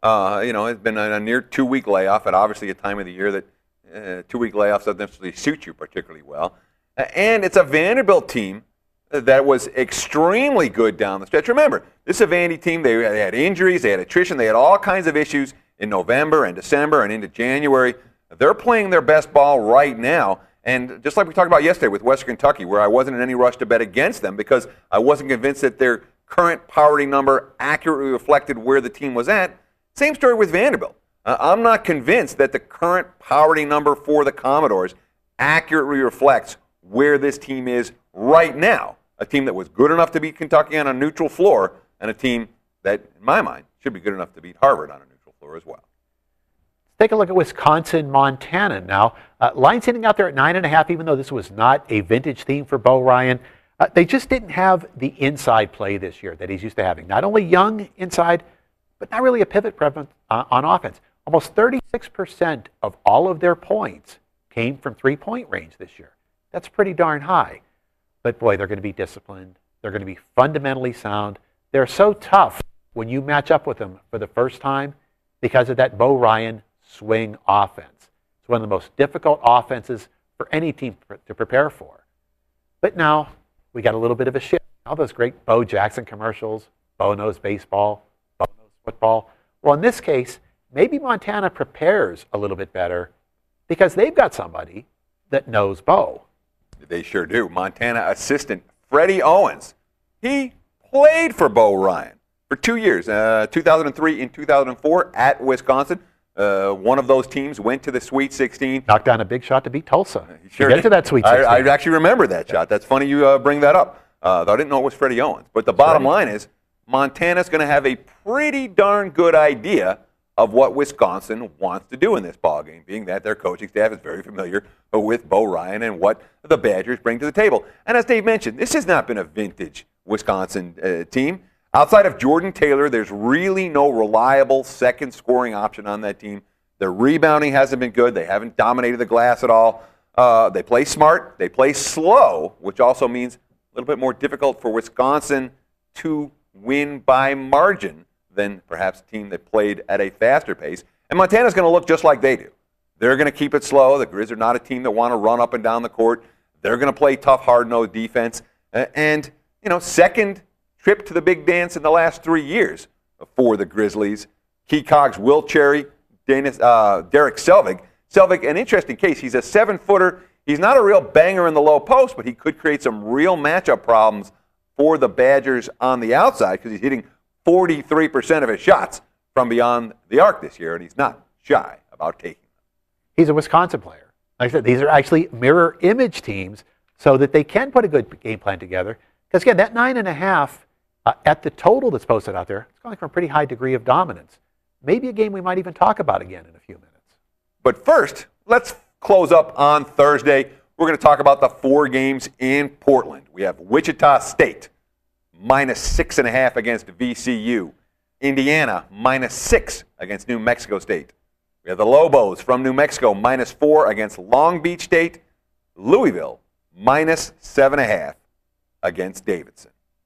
Uh, you know, it's been a, a near two-week layoff at obviously a time of the year that uh, two-week layoffs don't necessarily suit you particularly well. Uh, and it's a Vanderbilt team that was extremely good down the stretch. Remember, this is a Vandy team. They, they had injuries, they had attrition, they had all kinds of issues in November and December and into January. They're playing their best ball right now. And just like we talked about yesterday with Western Kentucky, where I wasn't in any rush to bet against them because I wasn't convinced that their current power rating number accurately reflected where the team was at, same story with Vanderbilt. Uh, I'm not convinced that the current power rating number for the Commodores accurately reflects where this team is right now. A team that was good enough to beat Kentucky on a neutral floor, and a team that, in my mind, should be good enough to beat Harvard on a neutral floor as well. Take a look at Wisconsin, Montana now. Uh, line sitting out there at nine and a half, even though this was not a vintage theme for Bo Ryan. Uh, they just didn't have the inside play this year that he's used to having. Not only young inside, but not really a pivot presence uh, on offense. Almost thirty-six percent of all of their points came from three-point range this year. That's pretty darn high. But boy, they're going to be disciplined. They're going to be fundamentally sound. They're so tough when you match up with them for the first time because of that Bo Ryan swing offense. It's one of the most difficult offenses for any team to prepare for. But now we got a little bit of a shift. All those great Bo Jackson commercials, Bo knows baseball, Bo knows football. Well, in this case, maybe Montana prepares a little bit better because they've got somebody that knows Bo. They sure do. Montana assistant Freddie Owens. He played for Bo Ryan for two years, uh, two thousand three and two thousand four at Wisconsin. Uh, one of those teams went to the Sweet sixteen. Knocked down a big shot to beat Tulsa. He sure to get did. to that Sweet sixteen. I, I actually remember that shot. That's funny you uh, bring that up. Uh, though I didn't know it was Freddie Owens. But the bottom line is Montana's going to have a pretty darn good idea of what Wisconsin wants to do in this ballgame, being that their coaching staff is very familiar with Bo Ryan and what the Badgers bring to the table. And as Dave mentioned, this has not been a vintage Wisconsin uh, team. Outside of Jordan Taylor, there's really no reliable second scoring option on that team. Their rebounding hasn't been good. They haven't dominated the glass at all. Uh, they play smart. They play slow, which also means a little bit more difficult for Wisconsin to win by margin than perhaps a team that played at a faster pace. And Montana's going to look just like they do. They're going to keep it slow. The Grizz are not a team that want to run up and down the court. They're going to play tough, hard-nosed defense. Uh, and, you know, second trip to the big dance in the last three years for the Grizzlies. Key cogs, Will Cherry, Dennis, uh, Derek Selvig. Selvig, an interesting case. He's a seven-footer. He's not a real banger in the low post, but he could create some real matchup problems for the Badgers on the outside because he's hitting forty-three percent of his shots from beyond the arc this year, and he's not shy about taking them. He's a Wisconsin player. Like I said, these are actually mirror image teams so that they can put a good game plan together. Because, again, that nine and a half uh, at the total that's posted out there, it's going for a pretty high degree of dominance. Maybe a game we might even talk about again in a few minutes. But first, let's close up on Thursday. We're going to talk about the four games in Portland. We have Wichita State, minus six and a half against V C U. Indiana, minus six against New Mexico State. We have the Lobos from New Mexico, minus four against Long Beach State. Louisville, minus seven and a half against Davidson.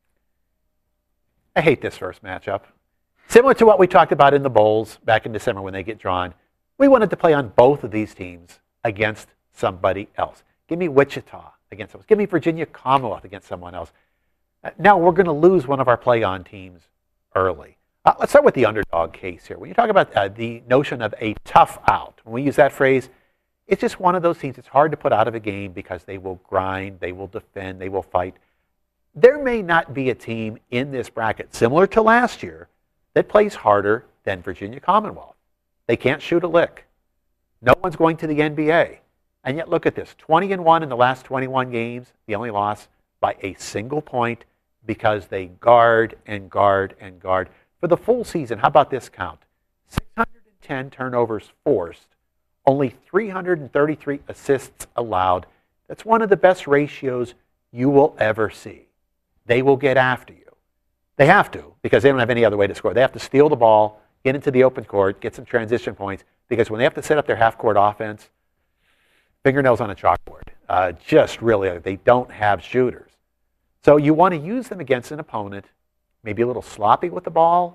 I hate this first matchup. Similar to what we talked about in the Bowls back in December when they get drawn, we wanted to play on both of these teams against somebody else. Give me Wichita against someone else. Give me Virginia Commonwealth against someone else. Now we're going to lose one of our play-on teams early. Uh, let's start with the underdog case here. When you talk about uh, the notion of a tough out, when we use that phrase, it's just one of those teams it's hard to put out of a game because they will grind, they will defend, they will fight. There may not be a team in this bracket, similar to last year, that plays harder than Virginia Commonwealth. They can't shoot a lick. No one's going to the N B A. And yet look at this, twenty and one in the last twenty-one games, the only loss by a single point because they guard and guard and guard. For the full season, how about this count? six hundred ten turnovers forced, only three hundred thirty-three assists allowed. That's one of the best ratios you will ever see. They will get after you. They have to because they don't have any other way to score. They have to steal the ball, get into the open court, get some transition points because when they have to set up their half-court offense, fingernails on a chalkboard. Uh, just really, they don't have shooters. So you want to use them against an opponent, maybe a little sloppy with the ball,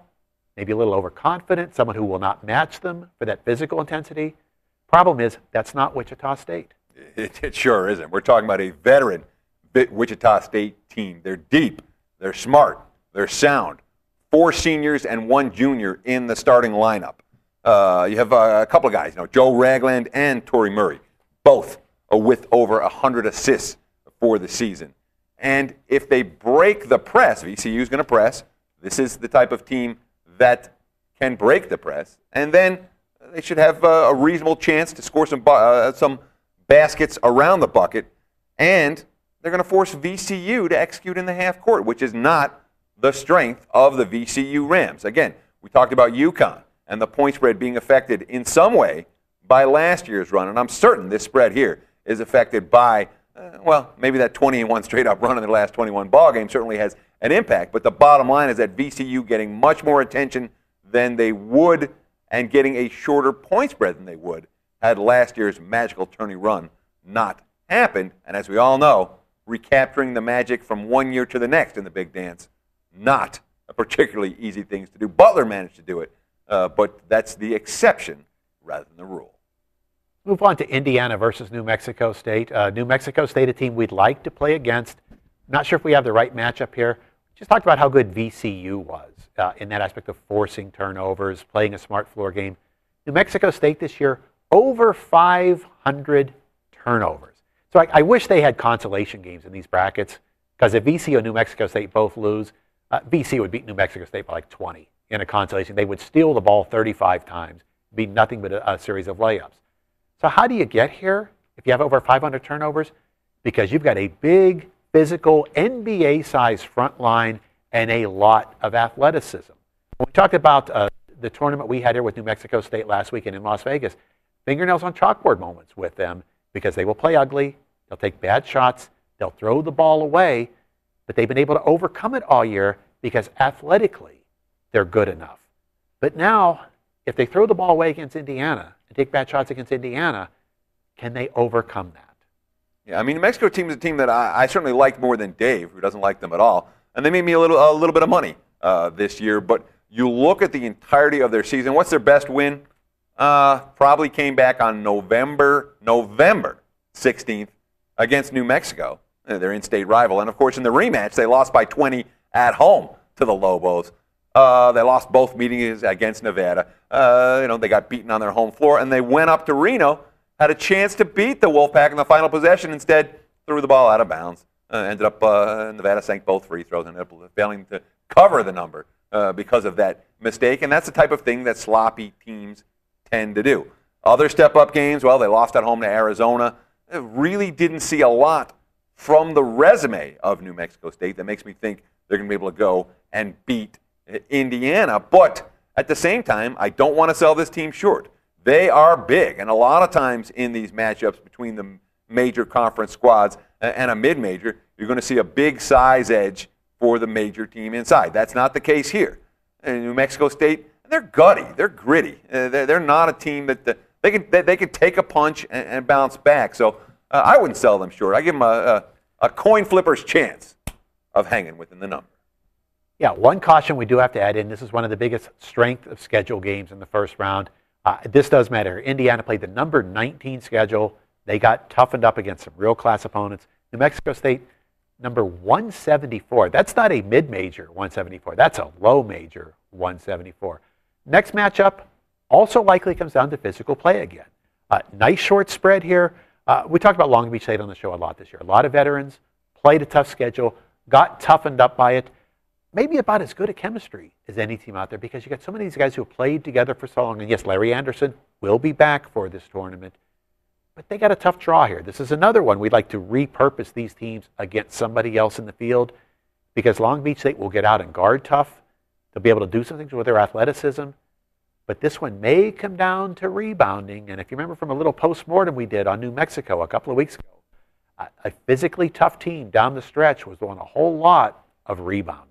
maybe a little overconfident, someone who will not match them for that physical intensity. Problem is, that's not Wichita State. It, it sure isn't. We're talking about a veteran Wichita State team. They're deep, they're smart, they're sound. Four seniors and one junior in the starting lineup. Uh, you have uh, a couple of guys, you know, Joe Ragland and Torrey Murray, both uh, with over one hundred assists for the season. And if they break the press, V C U is going to press. This is the type of team that can break the press. And then they should have uh, a reasonable chance to score some, uh, some baskets around the bucket. And they're going to force V C U to execute in the half court, which is not the strength of the V C U Rams. Again, we talked about UConn and the point spread being affected in some way by last year's run. And I'm certain this spread here is affected by, uh, well, maybe that twenty and one straight up run in the last twenty-one ball game certainly has an impact. But the bottom line is that V C U getting much more attention than they would and getting a shorter point spread than they would had last year's magical tourney run not happened. And as we all know, recapturing the magic from one year to the next in the big dance, not a particularly easy thing to do. Butler managed to do it, uh, but that's the exception rather than the rule. Move on to Indiana versus New Mexico State. Uh, New Mexico State, a team we'd like to play against. Not sure if we have the right matchup here. Just talked about how good V C U was uh, in that aspect of forcing turnovers, playing a smart floor game. New Mexico State this year, over five hundred turnovers. So I, I wish they had consolation games in these brackets, because if V C U and New Mexico State both lose, uh, V C U would beat New Mexico State by like twenty in a consolation. They would steal the ball thirty-five times, be nothing but a, a series of layups. So how do you get here if you have over five hundred turnovers? Because you've got a big, physical, N B A-sized front line and a lot of athleticism. When we talked about uh, the tournament we had here with New Mexico State last weekend in Las Vegas, fingernails on chalkboard moments with them, because they will play ugly, they'll take bad shots, they'll throw the ball away, but they've been able to overcome it all year because athletically they're good enough. But now, if they throw the ball away against Indiana and take bad shots against Indiana, can they overcome that? Yeah, I mean, the Mexico team is a team that I, I certainly like more than Dave, who doesn't like them at all. And they made me a little a little bit of money uh, this year. But you look at the entirety of their season, what's their best win? Uh, probably came back on November November sixteenth against New Mexico, their in-state rival. And, of course, in the rematch, they lost by twenty at home to the Lobos. Uh, they lost both meetings against Nevada. Uh, you know, they got beaten on their home floor, and they went up to Reno, had a chance to beat the Wolfpack in the final possession. Instead, threw the ball out of bounds. Uh, ended up, uh, Nevada sank both free throws and ended up failing to cover the number uh, because of that mistake. And that's the type of thing that sloppy teams tend to do. Other step-up games, well, they lost at home to Arizona. They really didn't see a lot from the resume of New Mexico State that makes me think they're going to be able to go and beat Indiana. But at the same time, I don't want to sell this team short. They are big, and a lot of times in these matchups between the major conference squads and a mid-major, you're going to see a big size edge for the major team inside. That's not the case here. In New Mexico State, they're gutty, they're gritty. Uh, they're, they're not a team that uh, they can they, they can take a punch and, and bounce back. So uh, I wouldn't sell them short. I give them a, a, a coin flipper's chance of hanging within the number. Yeah, one caution we do have to add in, this is one of the biggest strength of schedule games in the first round. Uh, this does matter. Indiana played the number nineteen schedule. They got toughened up against some real class opponents. New Mexico State, number one seventy-four. That's not a mid-major one seventy-four. That's a low-major one seventy-four. Next matchup also likely comes down to physical play again. Uh, nice short spread here. Uh, we talked about Long Beach State on the show a lot this year. A lot of veterans, played a tough schedule, got toughened up by it. Maybe about as good a chemistry as any team out there, because you got so many of these guys who have played together for so long. And yes, Larry Anderson will be back for this tournament. But they got a tough draw here. This is another one we'd like to repurpose these teams against somebody else in the field, because Long Beach State will get out and guard tough. They'll be able to do some things with their athleticism. But this one may come down to rebounding. And if you remember from a little post-mortem we did on New Mexico a couple of weeks ago, a, a physically tough team down the stretch was doing a whole lot of rebounding.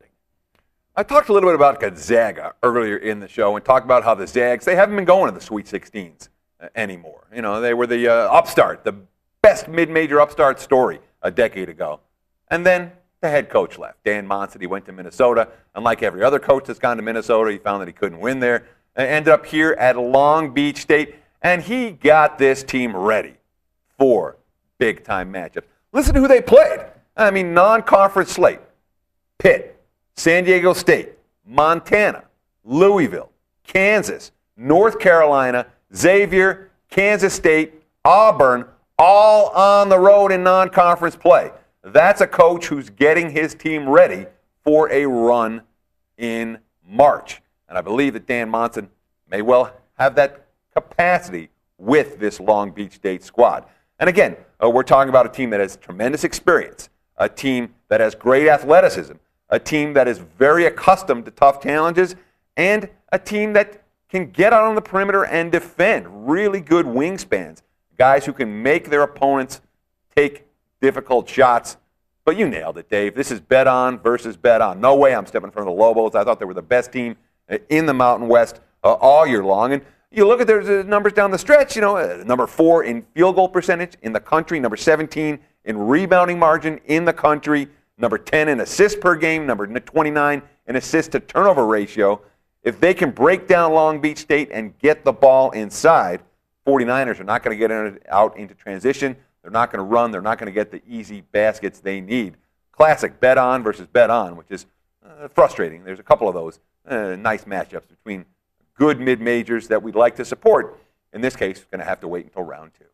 I talked a little bit about Gonzaga earlier in the show and talked about how the Zags, they haven't been going to the Sweet sixteens anymore. You know, they were the uh, upstart, the best mid-major upstart story a decade ago. And then the head coach left. Dan Monson, he went to Minnesota. Unlike every other coach that's gone to Minnesota, he found that he couldn't win there. And ended up here at Long Beach State, and he got this team ready for big-time matchups. Listen to who they played. I mean, non-conference slate. Pitt, San Diego State, Montana, Louisville, Kansas, North Carolina, Xavier, Kansas State, Auburn, all on the road in non-conference play. That's a coach who's getting his team ready for a run in March. And I believe that Dan Monson may well have that capacity with this Long Beach State squad. And again, uh, we're talking about a team that has tremendous experience, a team that has great athleticism, a team that is very accustomed to tough challenges, and a team that can get out on the perimeter and defend. Really good wingspans, guys who can make their opponents take difficult shots. But you nailed it, Dave. This is bet on versus bet on. No way I'm stepping in front of the Lobos. I thought they were the best team in the Mountain West uh, all year long. And you look at their numbers down the stretch, you know, uh, number four in field goal percentage in the country, number seventeen in rebounding margin in the country, number ten in assists per game, number twenty-nine in assist to turnover ratio. If they can break down Long Beach State and get the ball inside, 49ers are not going to get in, out into transition. They're not going to run. They're not going to get the easy baskets they need. Classic bet on versus bet on, which is uh, frustrating. There's a couple of those uh, nice matchups between good mid-majors that we'd like to support. In this case, going to have to wait until round two.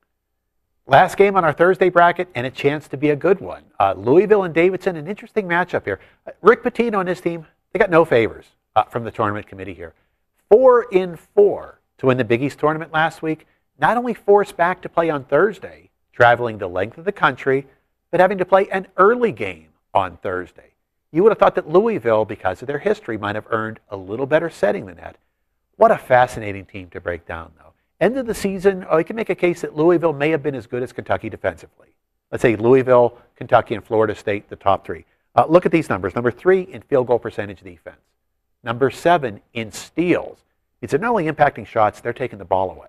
Last game on our Thursday bracket, and a chance to be a good one. Uh, Louisville and Davidson, an interesting matchup here. Uh, Rick Pitino and his team, they got no favors uh, from the tournament committee here. Four in four to win the Big East tournament last week. Not only forced back to play on Thursday, traveling the length of the country, but having to play an early game on Thursday. You would have thought that Louisville, because of their history, might have earned a little better setting than that. What a fascinating team to break down, though. End of the season, oh, you can make a case that Louisville may have been as good as Kentucky defensively. Let's say Louisville, Kentucky, and Florida State, the top three. Uh, look at these numbers. Number three in field goal percentage defense. Number seven in steals. It's not only impacting shots, they're taking the ball away.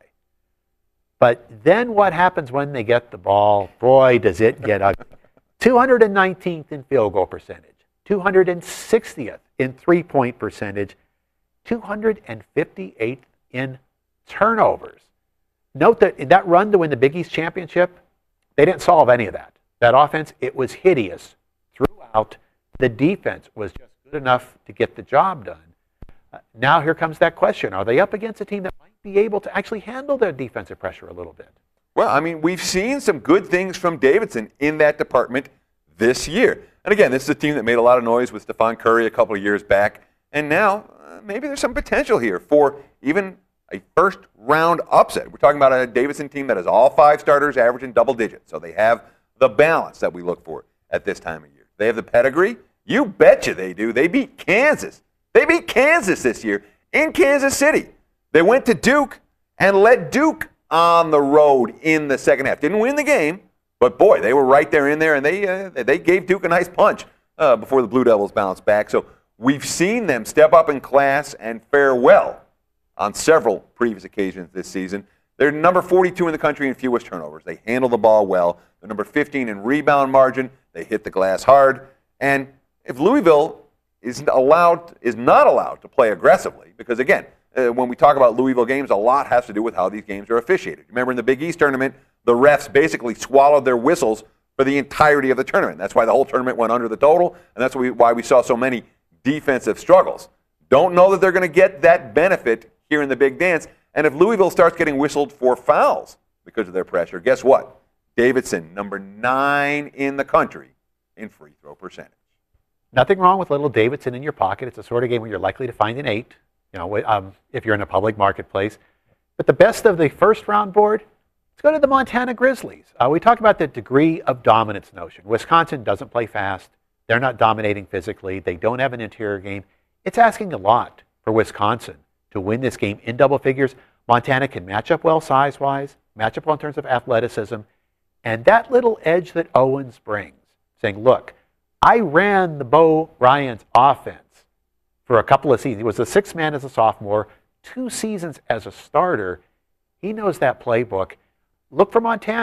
But then what happens when they get the ball? Boy, does it get ugly. two hundred nineteenth in field goal percentage. two hundred sixtieth in three-point percentage. two hundred fifty-eighth in turnovers. Note that in that run to win the Big East Championship, they didn't solve any of that. That offense, it was hideous throughout. The defense was just good enough to get the job done. Uh, now here comes that question. Are they up against a team that might be able to actually handle their defensive pressure a little bit? Well, I mean, we've seen some good things from Davidson in that department this year. And again, this is a team that made a lot of noise with Stephon Curry a couple of years back. And now uh, maybe there's some potential here for even a first-round upset. We're talking about a Davidson team that has all five starters averaging double digits. So they have the balance that we look for at this time of year. They have the pedigree. You betcha they do. They beat Kansas. They beat Kansas this year in Kansas City. They went to Duke and led Duke on the road in the second half. Didn't win the game, but boy, they were right there in there, and they uh, they gave Duke a nice punch uh, before the Blue Devils bounced back. So we've seen them step up in class and fare well on several previous occasions this season. They're number forty-two in the country in fewest turnovers. They handle the ball well. They're number fifteen in rebound margin. They hit the glass hard. And if Louisville is allowed, is not allowed to play aggressively, because again, uh, when we talk about Louisville games, a lot has to do with how these games are officiated. Remember in the Big East tournament, the refs basically swallowed their whistles for the entirety of the tournament. That's why the whole tournament went under the total, and that's why we saw so many defensive struggles. Don't know that they're going to get that benefit here in the Big Dance. And if Louisville starts getting whistled for fouls because of their pressure, guess what? Davidson, number nine in the country in free throw percentage. Nothing wrong with little Davidson in your pocket. It's a sort of game where you're likely to find an eight, you know, um, if you're in a public marketplace. But the best of the first round board, let's go to the Montana Grizzlies. Uh, we talk about the degree of dominance notion. Wisconsin doesn't play fast. They're not dominating physically. They don't have an interior game. It's asking a lot for Wisconsin to win this game in double figures. Montana can match up well size-wise, match up well in terms of athleticism, and that little edge that Owens brings, saying, look, I ran the Bo Ryan's offense for a couple of seasons. He was a sixth man as a sophomore, two seasons as a starter. He knows that playbook. Look for Montana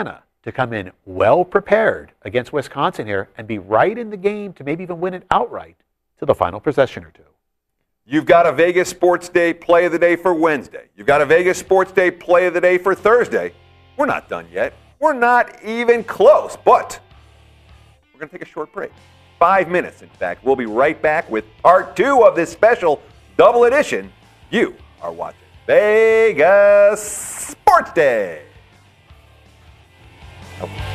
to come in well prepared against Wisconsin here and be right in the game to maybe even win it outright to the final possession or two. You've got a Vegas Sports Day play of the day for Wednesday. You've got a Vegas Sports Day play of the day for Thursday. We're not done yet. We're not even close, but we're going to take a short break. Five minutes, in fact. We'll be right back with part two of this special double edition. You are watching Vegas Sports Day. Okay.